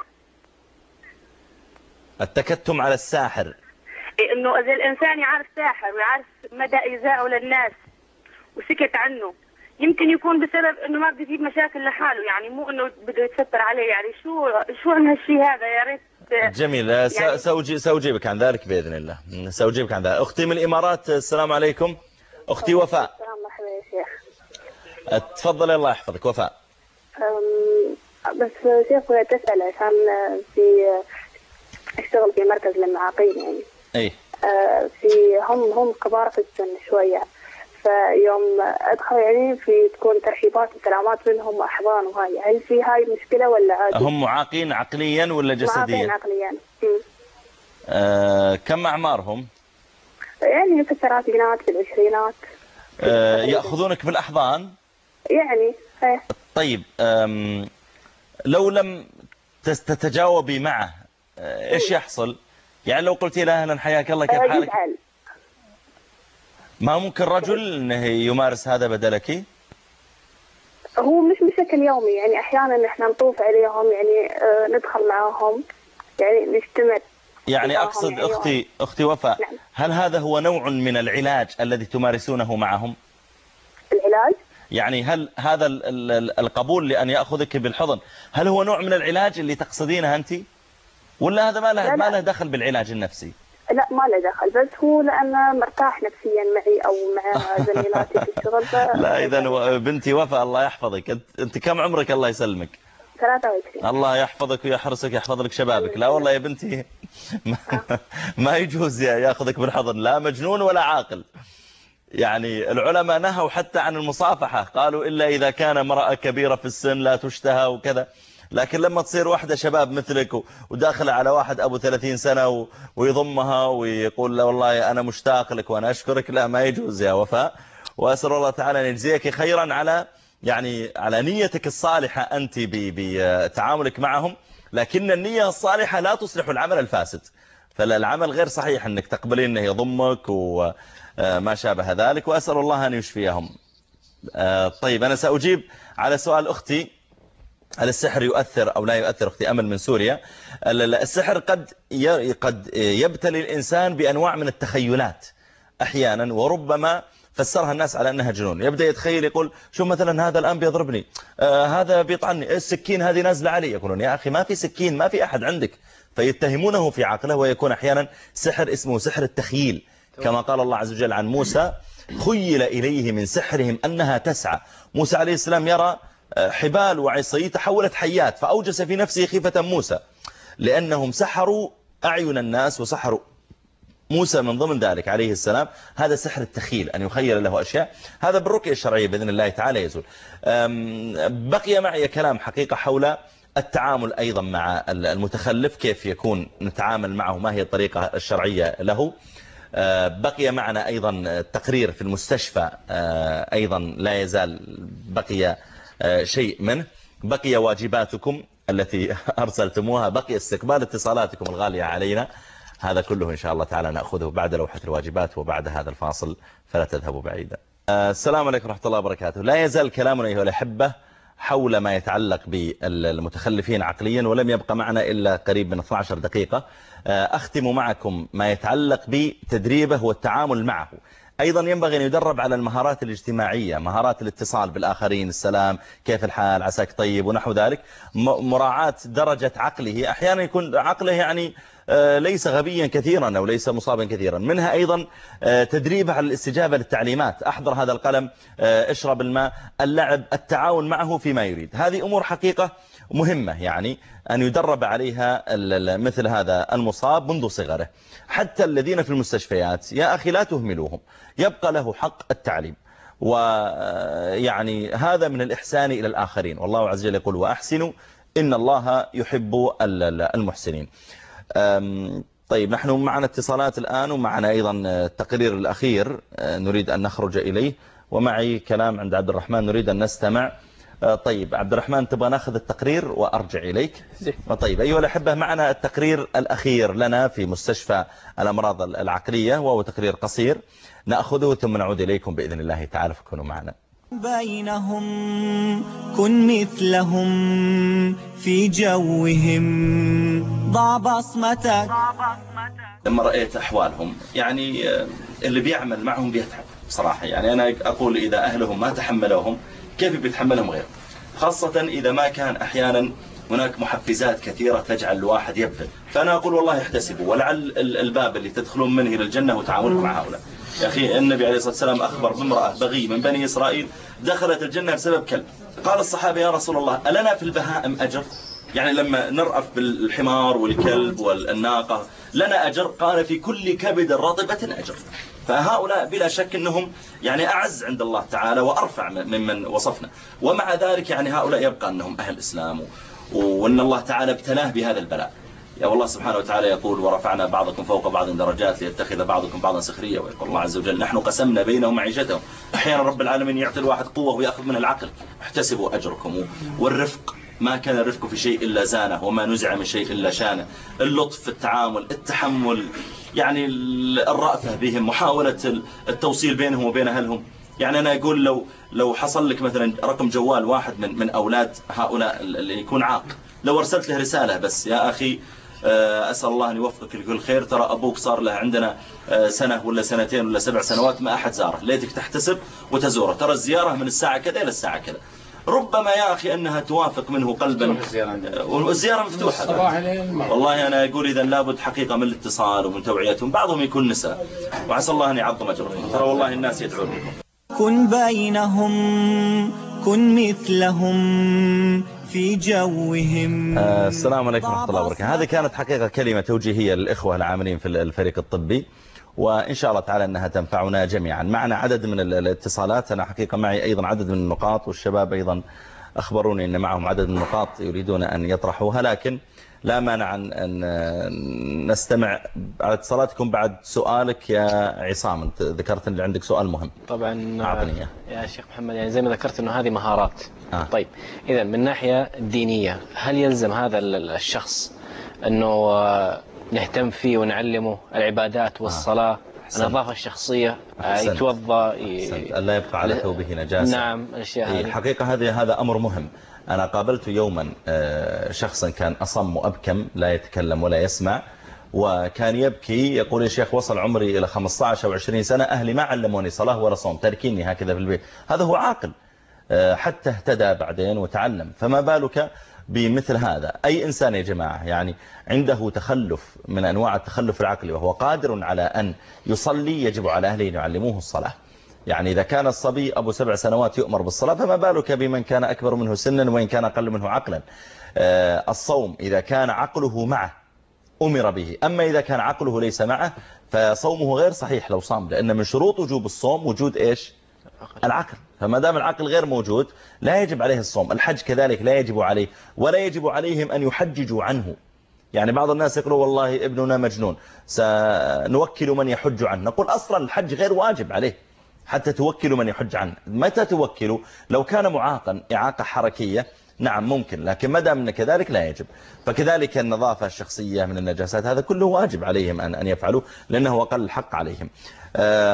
التكتم على الساحر. إنه إذا الإنسان يعرف ساحر ويعرف مدى إيذائه للناس وسكت عنه، يمكن يكون بسبب إنه ما بده يجيب مشاكل لحاله، يعني مو إنه بده يتستر عليه. يعني شو شو عن هالشيء هذا؟ يا ريت. جميل. يعني سأجيب سأجيبك عن ذلك بإذن الله. سأجيبك عن ذلك. أختي من الإمارات، السلام عليكم. أختي وفاء. السلام مرحبا يا شيخ. تفضلي الله يحفظك وفاء. بس شيخ كنت أسأل عشان في أشتغل في مركز للمعاقين يعني. ايه آه في هم هم كبار في السن شويه، فيوم ادخل يعني في تكون ترحيبات وسلامات منهم واحضان وهاي، هل في هاي مشكله ولا عادي؟ هم معاقين عقليا ولا جسديا؟ معاقين عقليا. آه كم اعمارهم؟ يعني في الثلاثينات في العشرينات. آه ياخذونك بالاحضان؟ يعني ايه. طيب لو لم تتجاوبي معه ايش يحصل؟ يعني لو قلتي له اهلا حياك الله كيف حالك؟ يزعل. ما ممكن رجل انه يمارس هذا بدلك؟ هو مش بشكل يومي، يعني احيانا احنا نطوف عليهم، يعني آه ندخل معاهم، يعني نجتمع. يعني اقصد يعني اختي اختي وفاء، نعم. هل هذا هو نوع من العلاج الذي تمارسونه معهم؟ العلاج؟ يعني هل هذا القبول لأن يأخذك بالحضن هل هو نوع من العلاج اللي تقصدينه أنت؟ ولا هذا ما له, لا لا. ما له دخل بالعلاج النفسي؟ لا ما له دخل، بس هو لأنه مرتاح نفسيا معي أو مع زميلاتي في الشغل. لا إذا بنتي وفاء الله يحفظك، أنت كم عمرك الله يسلمك؟ ثلاثة وعشرين. الله يحفظك ويحرسك يحفظ لك شبابك. لا والله يا بنتي ما يجوز يأخذك بالحضن لا مجنون ولا عاقل. يعني العلماء نهوا حتى عن المصافحة، قالوا إلا إذا كان امرأة كبيرة في السن لا تشتهى وكذا، لكن لما تصير واحدة شباب مثلك وداخلة على واحد أبو ثلاثين سنة ويضمها ويقول له والله أنا مشتاق لك وأنا أشكرك، لا ما يجوز يا وفاء. وأسأل الله تعالى أن يجزيك خيرا على يعني على نيتك الصالحة أنت بتعاملك معهم، لكن النية الصالحة لا تصلح العمل الفاسد. فالعمل غير صحيح أنك تقبلين أنه يضمك وما شابه ذلك، وأسأل الله أن يشفيهم. طيب أنا سأجيب على سؤال أختي، هل السحر يؤثر أو لا يؤثر؟ أختي أمل من سوريا. السحر قد قد يبتلي الإنسان بأنواع من التخيلات أحيانا، وربما فسرها الناس على أنها جنون. يبدأ يتخيل يقول شو مثلا هذا الآن بيضربني، آه هذا بيطعني، السكين هذه نازلة علي. يقولون يا أخي ما في سكين، ما في أحد عندك، فيتهمونه في عقله، ويكون أحيانا سحر اسمه سحر التخييل، كما قال الله عز وجل عن موسى خيل إليه من سحرهم أنها تسعى. موسى عليه السلام يرى حبال وعصي تحولت حيات، فأوجس في نفسه خيفة موسى، لأنهم سحروا أعين الناس وسحروا موسى من ضمن ذلك عليه السلام. هذا سحر التخيل، أن يخيل له أشياء، هذا بالرقية الشرعية بإذن الله تعالى يزول. بقي معي كلام حقيقة حول التعامل أيضا مع المتخلف، كيف يكون نتعامل معه، ما هي الطريقة الشرعية له. بقي معنا أيضا تقرير في المستشفى، أيضا لا يزال بقي شيء منه. بقي واجباتكم التي أرسلتموها، بقي استقبال اتصالاتكم الغالية علينا. هذا كله إن شاء الله تعالى نأخذه بعد لوحة الواجبات وبعد هذا الفاصل، فلا تذهبوا بعيدا. السلام عليكم ورحمة الله وبركاته. لا يزال كلامنا أيها الأحبة حول ما يتعلق بالمتخلفين عقليا، ولم يبقى معنا إلا قريب من اثنتي عشرة دقيقة. أختم معكم ما يتعلق بتدريبه والتعامل معه. أيضا ينبغي أن يدرب على المهارات الاجتماعية، مهارات الاتصال بالآخرين، السلام، كيف الحال، عساك طيب، ونحو ذلك. مراعاة درجة عقله، أحيانا يكون عقله يعني ليس غبيا كثيرا أو ليس مصابا كثيرا. منها أيضا تدريبه على الاستجابة للتعليمات، أحضر هذا القلم، اشرب الماء، اللعب، التعاون معه فيما يريد. هذه أمور حقيقة مهمة يعني أن يدرب عليها مثل هذا المصاب منذ صغره. حتى الذين في المستشفيات يا أخي لا تهملوهم، يبقى له حق التعليم، ويعني هذا من الإحسان إلى الآخرين، والله عز وجل يقول وأحسنوا إن الله يحب المحسنين. طيب نحن معنا اتصالات الآن، ومعنا أيضا التقرير الأخير نريد أن نخرج إليه، ومعي كلام عند عبد الرحمن نريد أن نستمع. طيب عبد الرحمن تبغى ناخذ التقرير وأرجع إليك؟ طيب أيها الأحبة، معنا التقرير الأخير لنا في مستشفى الأمراض العقلية، وهو تقرير قصير نأخذه ثم نعود إليكم بإذن الله تعالى، فكونوا معنا. بينهم كن مثلهم في جوهم، ضع بصمتك. لما رأيت أحوالهم يعني اللي بيعمل معهم بيتعب بصراحة. يعني أنا أقول إذا أهلهم ما تحملوهم كيف بيتحملهم غير، خاصة إذا ما كان أحيانا هناك محفزات كثيرة تجعل الواحد يبذل. فأنا أقول والله احتسبوا، ولعل الباب اللي تدخلون منه إلى الجنة وتعاملكم مع هؤلاء. يا أخي النبي عليه الصلاة والسلام أخبر بامرأة بغي من بني إسرائيل دخلت الجنة بسبب كلب. قال الصحابة يا رسول الله ألنا في البهائم أجر؟ يعني لما نرأف بالحمار والكلب والناقة لنا أجر؟ قال في كل كبد رطبة أجر. فهؤلاء بلا شك أنهم يعني أعز عند الله تعالى وأرفع ممن وصفنا، ومع ذلك يعني هؤلاء يبقى أنهم أهل إسلام، وأن الله تعالى ابتلاه بهذا البلاء. يا والله سبحانه وتعالى يقول ورفعنا بعضكم فوق بعض درجات ليتخذ بعضكم بعضا سخرية، ويقول الله عز وجل نحن قسمنا بينهم معيشتهم. أحيانا رب العالمين يعطي الواحد قوة ويأخذ من العقل. احتسبوا أجركم. والرفق، ما كان الرفق في شيء إلا زانه، وما نزع من شيء إلا شانه. اللطف في التعامل، التحمل، يعني الرأفة بهم، محاولة التوصيل بينهم وبين أهلهم. يعني أنا أقول لو لو حصل لك مثلا رقم جوال واحد من من أولاد هؤلاء اللي يكون عاق، لو أرسلت له رسالة بس يا أخي أسأل الله أن يوفقك لكل خير، ترى أبوك صار له عندنا سنة ولا سنتين ولا سبع سنوات ما أحد زاره، ليتك تحتسب وتزوره، ترى الزيارة من الساعة كذا إلى الساعة كذا. ربما يا أخي أنها توافق منه قلبا، والزيارة مفتوحة. والله أنا أقول إذا لابد حقيقة من الاتصال ومن توعيتهم. بعضهم يكون نساء، وعسى الله أن يعظم أجرهم، ترى والله الناس يدعون لكم. كن بينهم كن مثلهم في جوهم. آه السلام عليكم ورحمة الله وبركاته. هذه كانت حقيقة كلمة توجيهية للإخوة العاملين في الفريق الطبي، وإن شاء الله تعالى أنها تنفعنا جميعا. معنا عدد من الاتصالات، أنا حقيقة معي أيضا عدد من النقاط، والشباب أيضا أخبروني أن معهم عدد من النقاط يريدون أن يطرحوها، لكن لا مانع أن نستمع على اتصالاتكم بعد سؤالك يا عصام. أنت ذكرت أن عندك سؤال مهم. طبعا أعطني يا شيخ محمد، يعني زي ما ذكرت أنه هذه مهارات. آه. طيب إذا من ناحية الدينية، هل يلزم هذا الشخص أنه نهتم فيه ونعلمه العبادات والصلاة، آه. النظافة الشخصية، يتوضأ ي... لا يبقى على ثوبه نجاسة؟ نعم الأشياء هذه. الحقيقة هذه هذا أمر مهم. أنا قابلت يوما شخصا كان أصم وأبكم لا يتكلم ولا يسمع، وكان يبكي يقول يا شيخ وصل عمري إلى خمسة عشر أو عشرين سنة أهلي ما علموني صلاة ولا صوم، تركيني هكذا في البيت. هذا هو عاقل حتى اهتدى بعدين وتعلم، فما بالك بمثل هذا؟ أي إنسان يا جماعة يعني عنده تخلف من أنواع التخلف العقلي وهو قادر على أن يصلي، يجب على أهله أن يعلموه الصلاة. يعني إذا كان الصبي أبو سبع سنوات يؤمر بالصلاة، فما بالك بمن كان أكبر منه سنا وإن كان أقل منه عقلا. الصوم إذا كان عقله معه أمر به، أما إذا كان عقله ليس معه فصومه غير صحيح لو صام، لأن من شروط وجوب الصوم وجود إيش؟ العقل. فما دام العقل غير موجود لا يجب عليه الصوم. الحج كذلك لا يجب عليه، ولا يجب عليهم أن يحججوا عنه. يعني بعض الناس يقولوا والله ابننا مجنون سنوكل من يحج عنه، نقول أصلا الحج غير واجب عليه حتى توكلوا من يحج عنه. متى توكلوا؟ لو كان معاقا إعاقة حركية نعم ممكن، لكن ما دام أن كذلك لا يجب. فكذلك النظافة الشخصية من النجاسات هذا كله واجب عليهم أن يفعلوا، لأنه أقل الحق عليهم.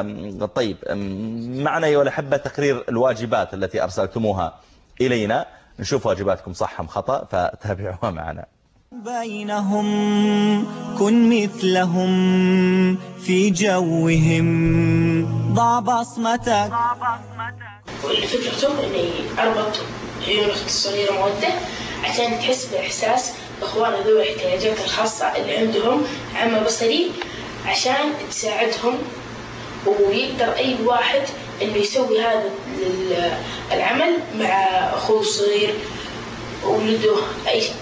طيب معنا أيها الأحبة تقرير الواجبات التي أرسلتموها إلينا. نشوف واجباتكم صح أم خطأ، فتابعوها معنا. بينهم كن مثلهم في جوهم، ضع بصمتك. واللي فكرته اني اربط عيون اختي الصغيره موده عشان تحس باحساس باخوانها ذوي الاحتياجات الخاصه اللي عندهم عمى بصري، عشان تساعدهم ويقدر اي واحد انه يسوي هذا العمل مع اخوه الصغير وولده اي شيء.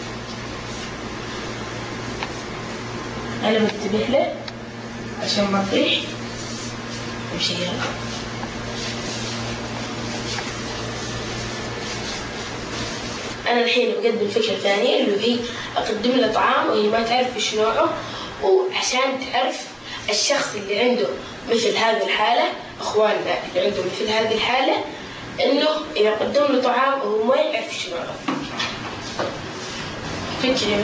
انا بنتبه له عشان ما اطيح وشي. أنا الحين بقدم الفكرة الثانية اللي هي أقدم له طعام وهي ما تعرف إيش نوعه، وعشان تعرف الشخص اللي عنده مثل هذه الحالة، أخواننا اللي عندهم مثل هذه الحالة، إنه إذا قدم له طعام وهو ما يعرف إيش نوعه. فكرة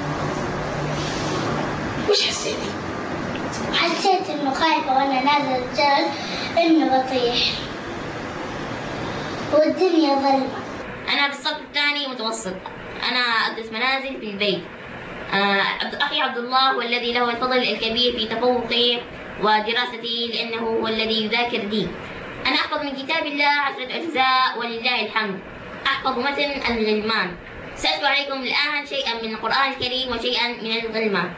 وش حسيتي؟ حسيت إنه خايفة وأنا نازل الجبل إنه بطيح والدنيا ظلمة. أنا بالصف الثاني متوسط، أنا أدرس منازل في البيت. آه أخي عبد الله هو الذي له الفضل الكبير في تفوقي ودراستي، لأنه هو الذي يذاكر دين. أنا أحفظ من كتاب الله عشرة أجزاء ولله الحمد، أحفظ متن الغلمان. سأتلو عليكم الآن شيئا من القرآن الكريم وشيئا من الغلمان.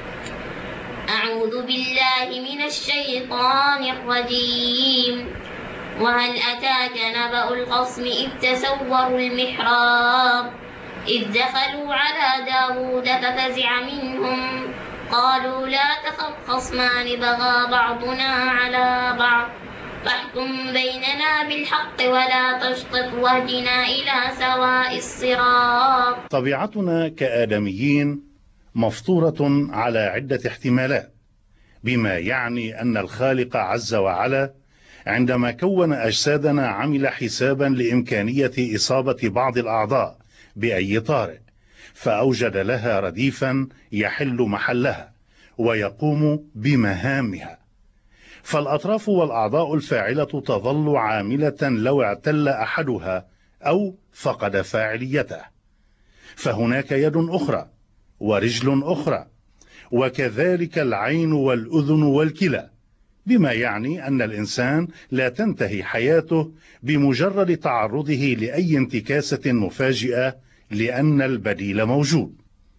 أعوذ بالله من الشيطان الرجيم. وهل أتاك نبأ الخصم إذ تسوروا المحراب إذ دخلوا على داود ففزع منهم قالوا لا تخف خصمان بغى بعضنا على بعض فاحكم بيننا بالحق ولا تشطط واهدنا إلى سواء الصراط. طبيعتنا كآدميين مفطورة على عدة احتمالات، بما يعني أن الخالق عز وعلا عندما كون أجسادنا عمل حسابا لإمكانية إصابة بعض الأعضاء بأي طارئ، فأوجد لها رديفا يحل محلها ويقوم بمهامها. فالأطراف والأعضاء الفاعلة تظل عاملة لو اعتل أحدها أو فقد فاعليته، فهناك يد أخرى ورجل أخرى، وكذلك العين والأذن والكلى، بما يعني أن الإنسان لا تنتهي حياته بمجرد تعرضه لأي انتكاسة مفاجئة، لأن البديل موجود.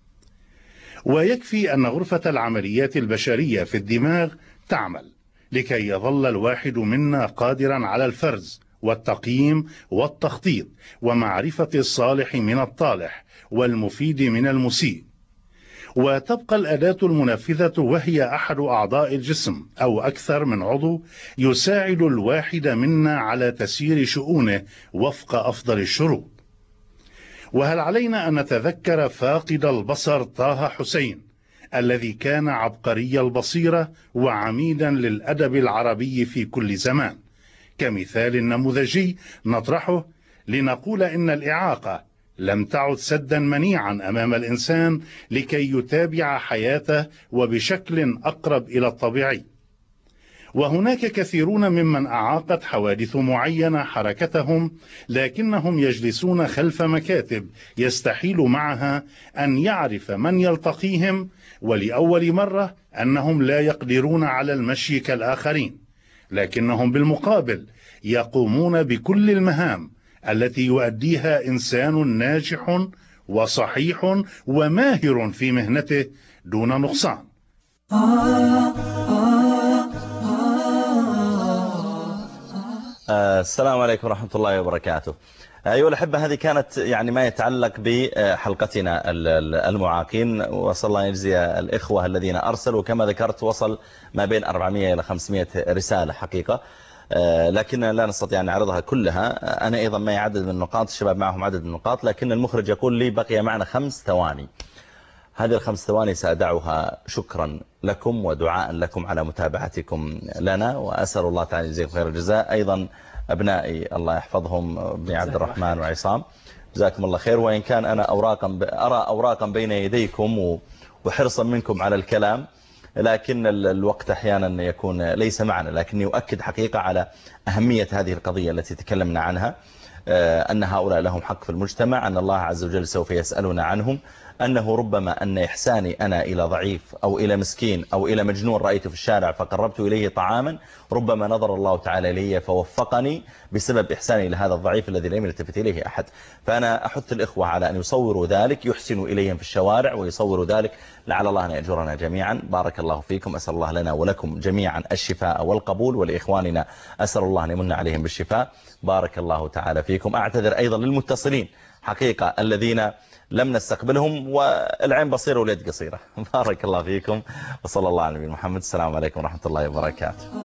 ويكفي أن غرفة العمليات البشرية في الدماغ تعمل لكي يظل الواحد منا قادرا على الفرز والتقييم والتخطيط ومعرفة الصالح من الطالح والمفيد من المسيء. وتبقى الأداة المنفذة وهي أحد أعضاء الجسم أو أكثر من عضو يساعد الواحد منا على تسيير شؤونه وفق أفضل الشروط. وهل علينا أن نتذكر فاقد البصر طه حسين الذي كان عبقري البصيرة وعميدا للأدب العربي في كل زمان، كمثال نموذجي نطرحه لنقول إن الإعاقة لم تعد سدا منيعا أمام الإنسان لكي يتابع حياته وبشكل أقرب إلى الطبيعي. وهناك كثيرون ممن أعاقت حوادث معينة حركتهم، لكنهم يجلسون خلف مكاتب يستحيل معها أن يعرف من يلتقيهم ولأول مرة أنهم لا يقدرون على المشي كالآخرين، لكنهم بالمقابل يقومون بكل المهام التي يؤديها إنسان ناجح وصحيح وماهر في مهنته دون نقصان. السلام عليكم ورحمة الله وبركاته. أيها الأحبة، هذه كانت يعني ما يتعلق بحلقتنا المعاقين، وصل الله يجزي الإخوة الذين أرسلوا، كما ذكرت وصل ما بين أربعمائة إلى خمسمائة رسالة حقيقة، لكن لا نستطيع أن نعرضها كلها. أنا أيضا ما يعدد من النقاط، الشباب معهم عدد من النقاط، لكن المخرج يقول لي بقي معنا خمس ثواني. هذه الخمس ثواني سأدعها شكرا لكم ودعاء لكم على متابعتكم لنا، وأسأل الله تعالى يجزيكم خير الجزاء. أيضا أبنائي الله يحفظهم، ابن عبد الرحمن وعصام، جزاكم الله خير. وإن كان أنا أوراقا أرى أوراقا بين يديكم وحرصا منكم على الكلام، لكن الوقت أحيانا يكون ليس معنا، لكني أؤكد حقيقة على أهمية هذه القضية التي تكلمنا عنها. أن هؤلاء لهم حق في المجتمع، أن الله عز وجل سوف يسألنا عنهم، أنه ربما أن إحساني أنا إلى ضعيف أو إلى مسكين أو إلى مجنون رأيته في الشارع فقربت إليه طعاما، ربما نظر الله تعالى إلي فوفقني بسبب إحساني إلى هذا الضعيف الذي لم يلتفت إليه أحد. فأنا أحث الإخوة على أن يصوروا ذلك، يحسنوا إليهم في الشوارع ويصوروا ذلك، لعل الله أن يأجرنا جميعا. بارك الله فيكم، أسأل الله لنا ولكم جميعا الشفاء والقبول، ولإخواننا أسأل الله أن يمن عليهم بالشفاء. بارك الله تعالى فيكم. أعتذر أيضا للمتصلين حقيقة الذين لم نستقبلهم، والعين بصيرة واليد قصيرة. بارك الله فيكم، وصلى الله على نبينا محمد. السلام عليكم ورحمة الله وبركاته.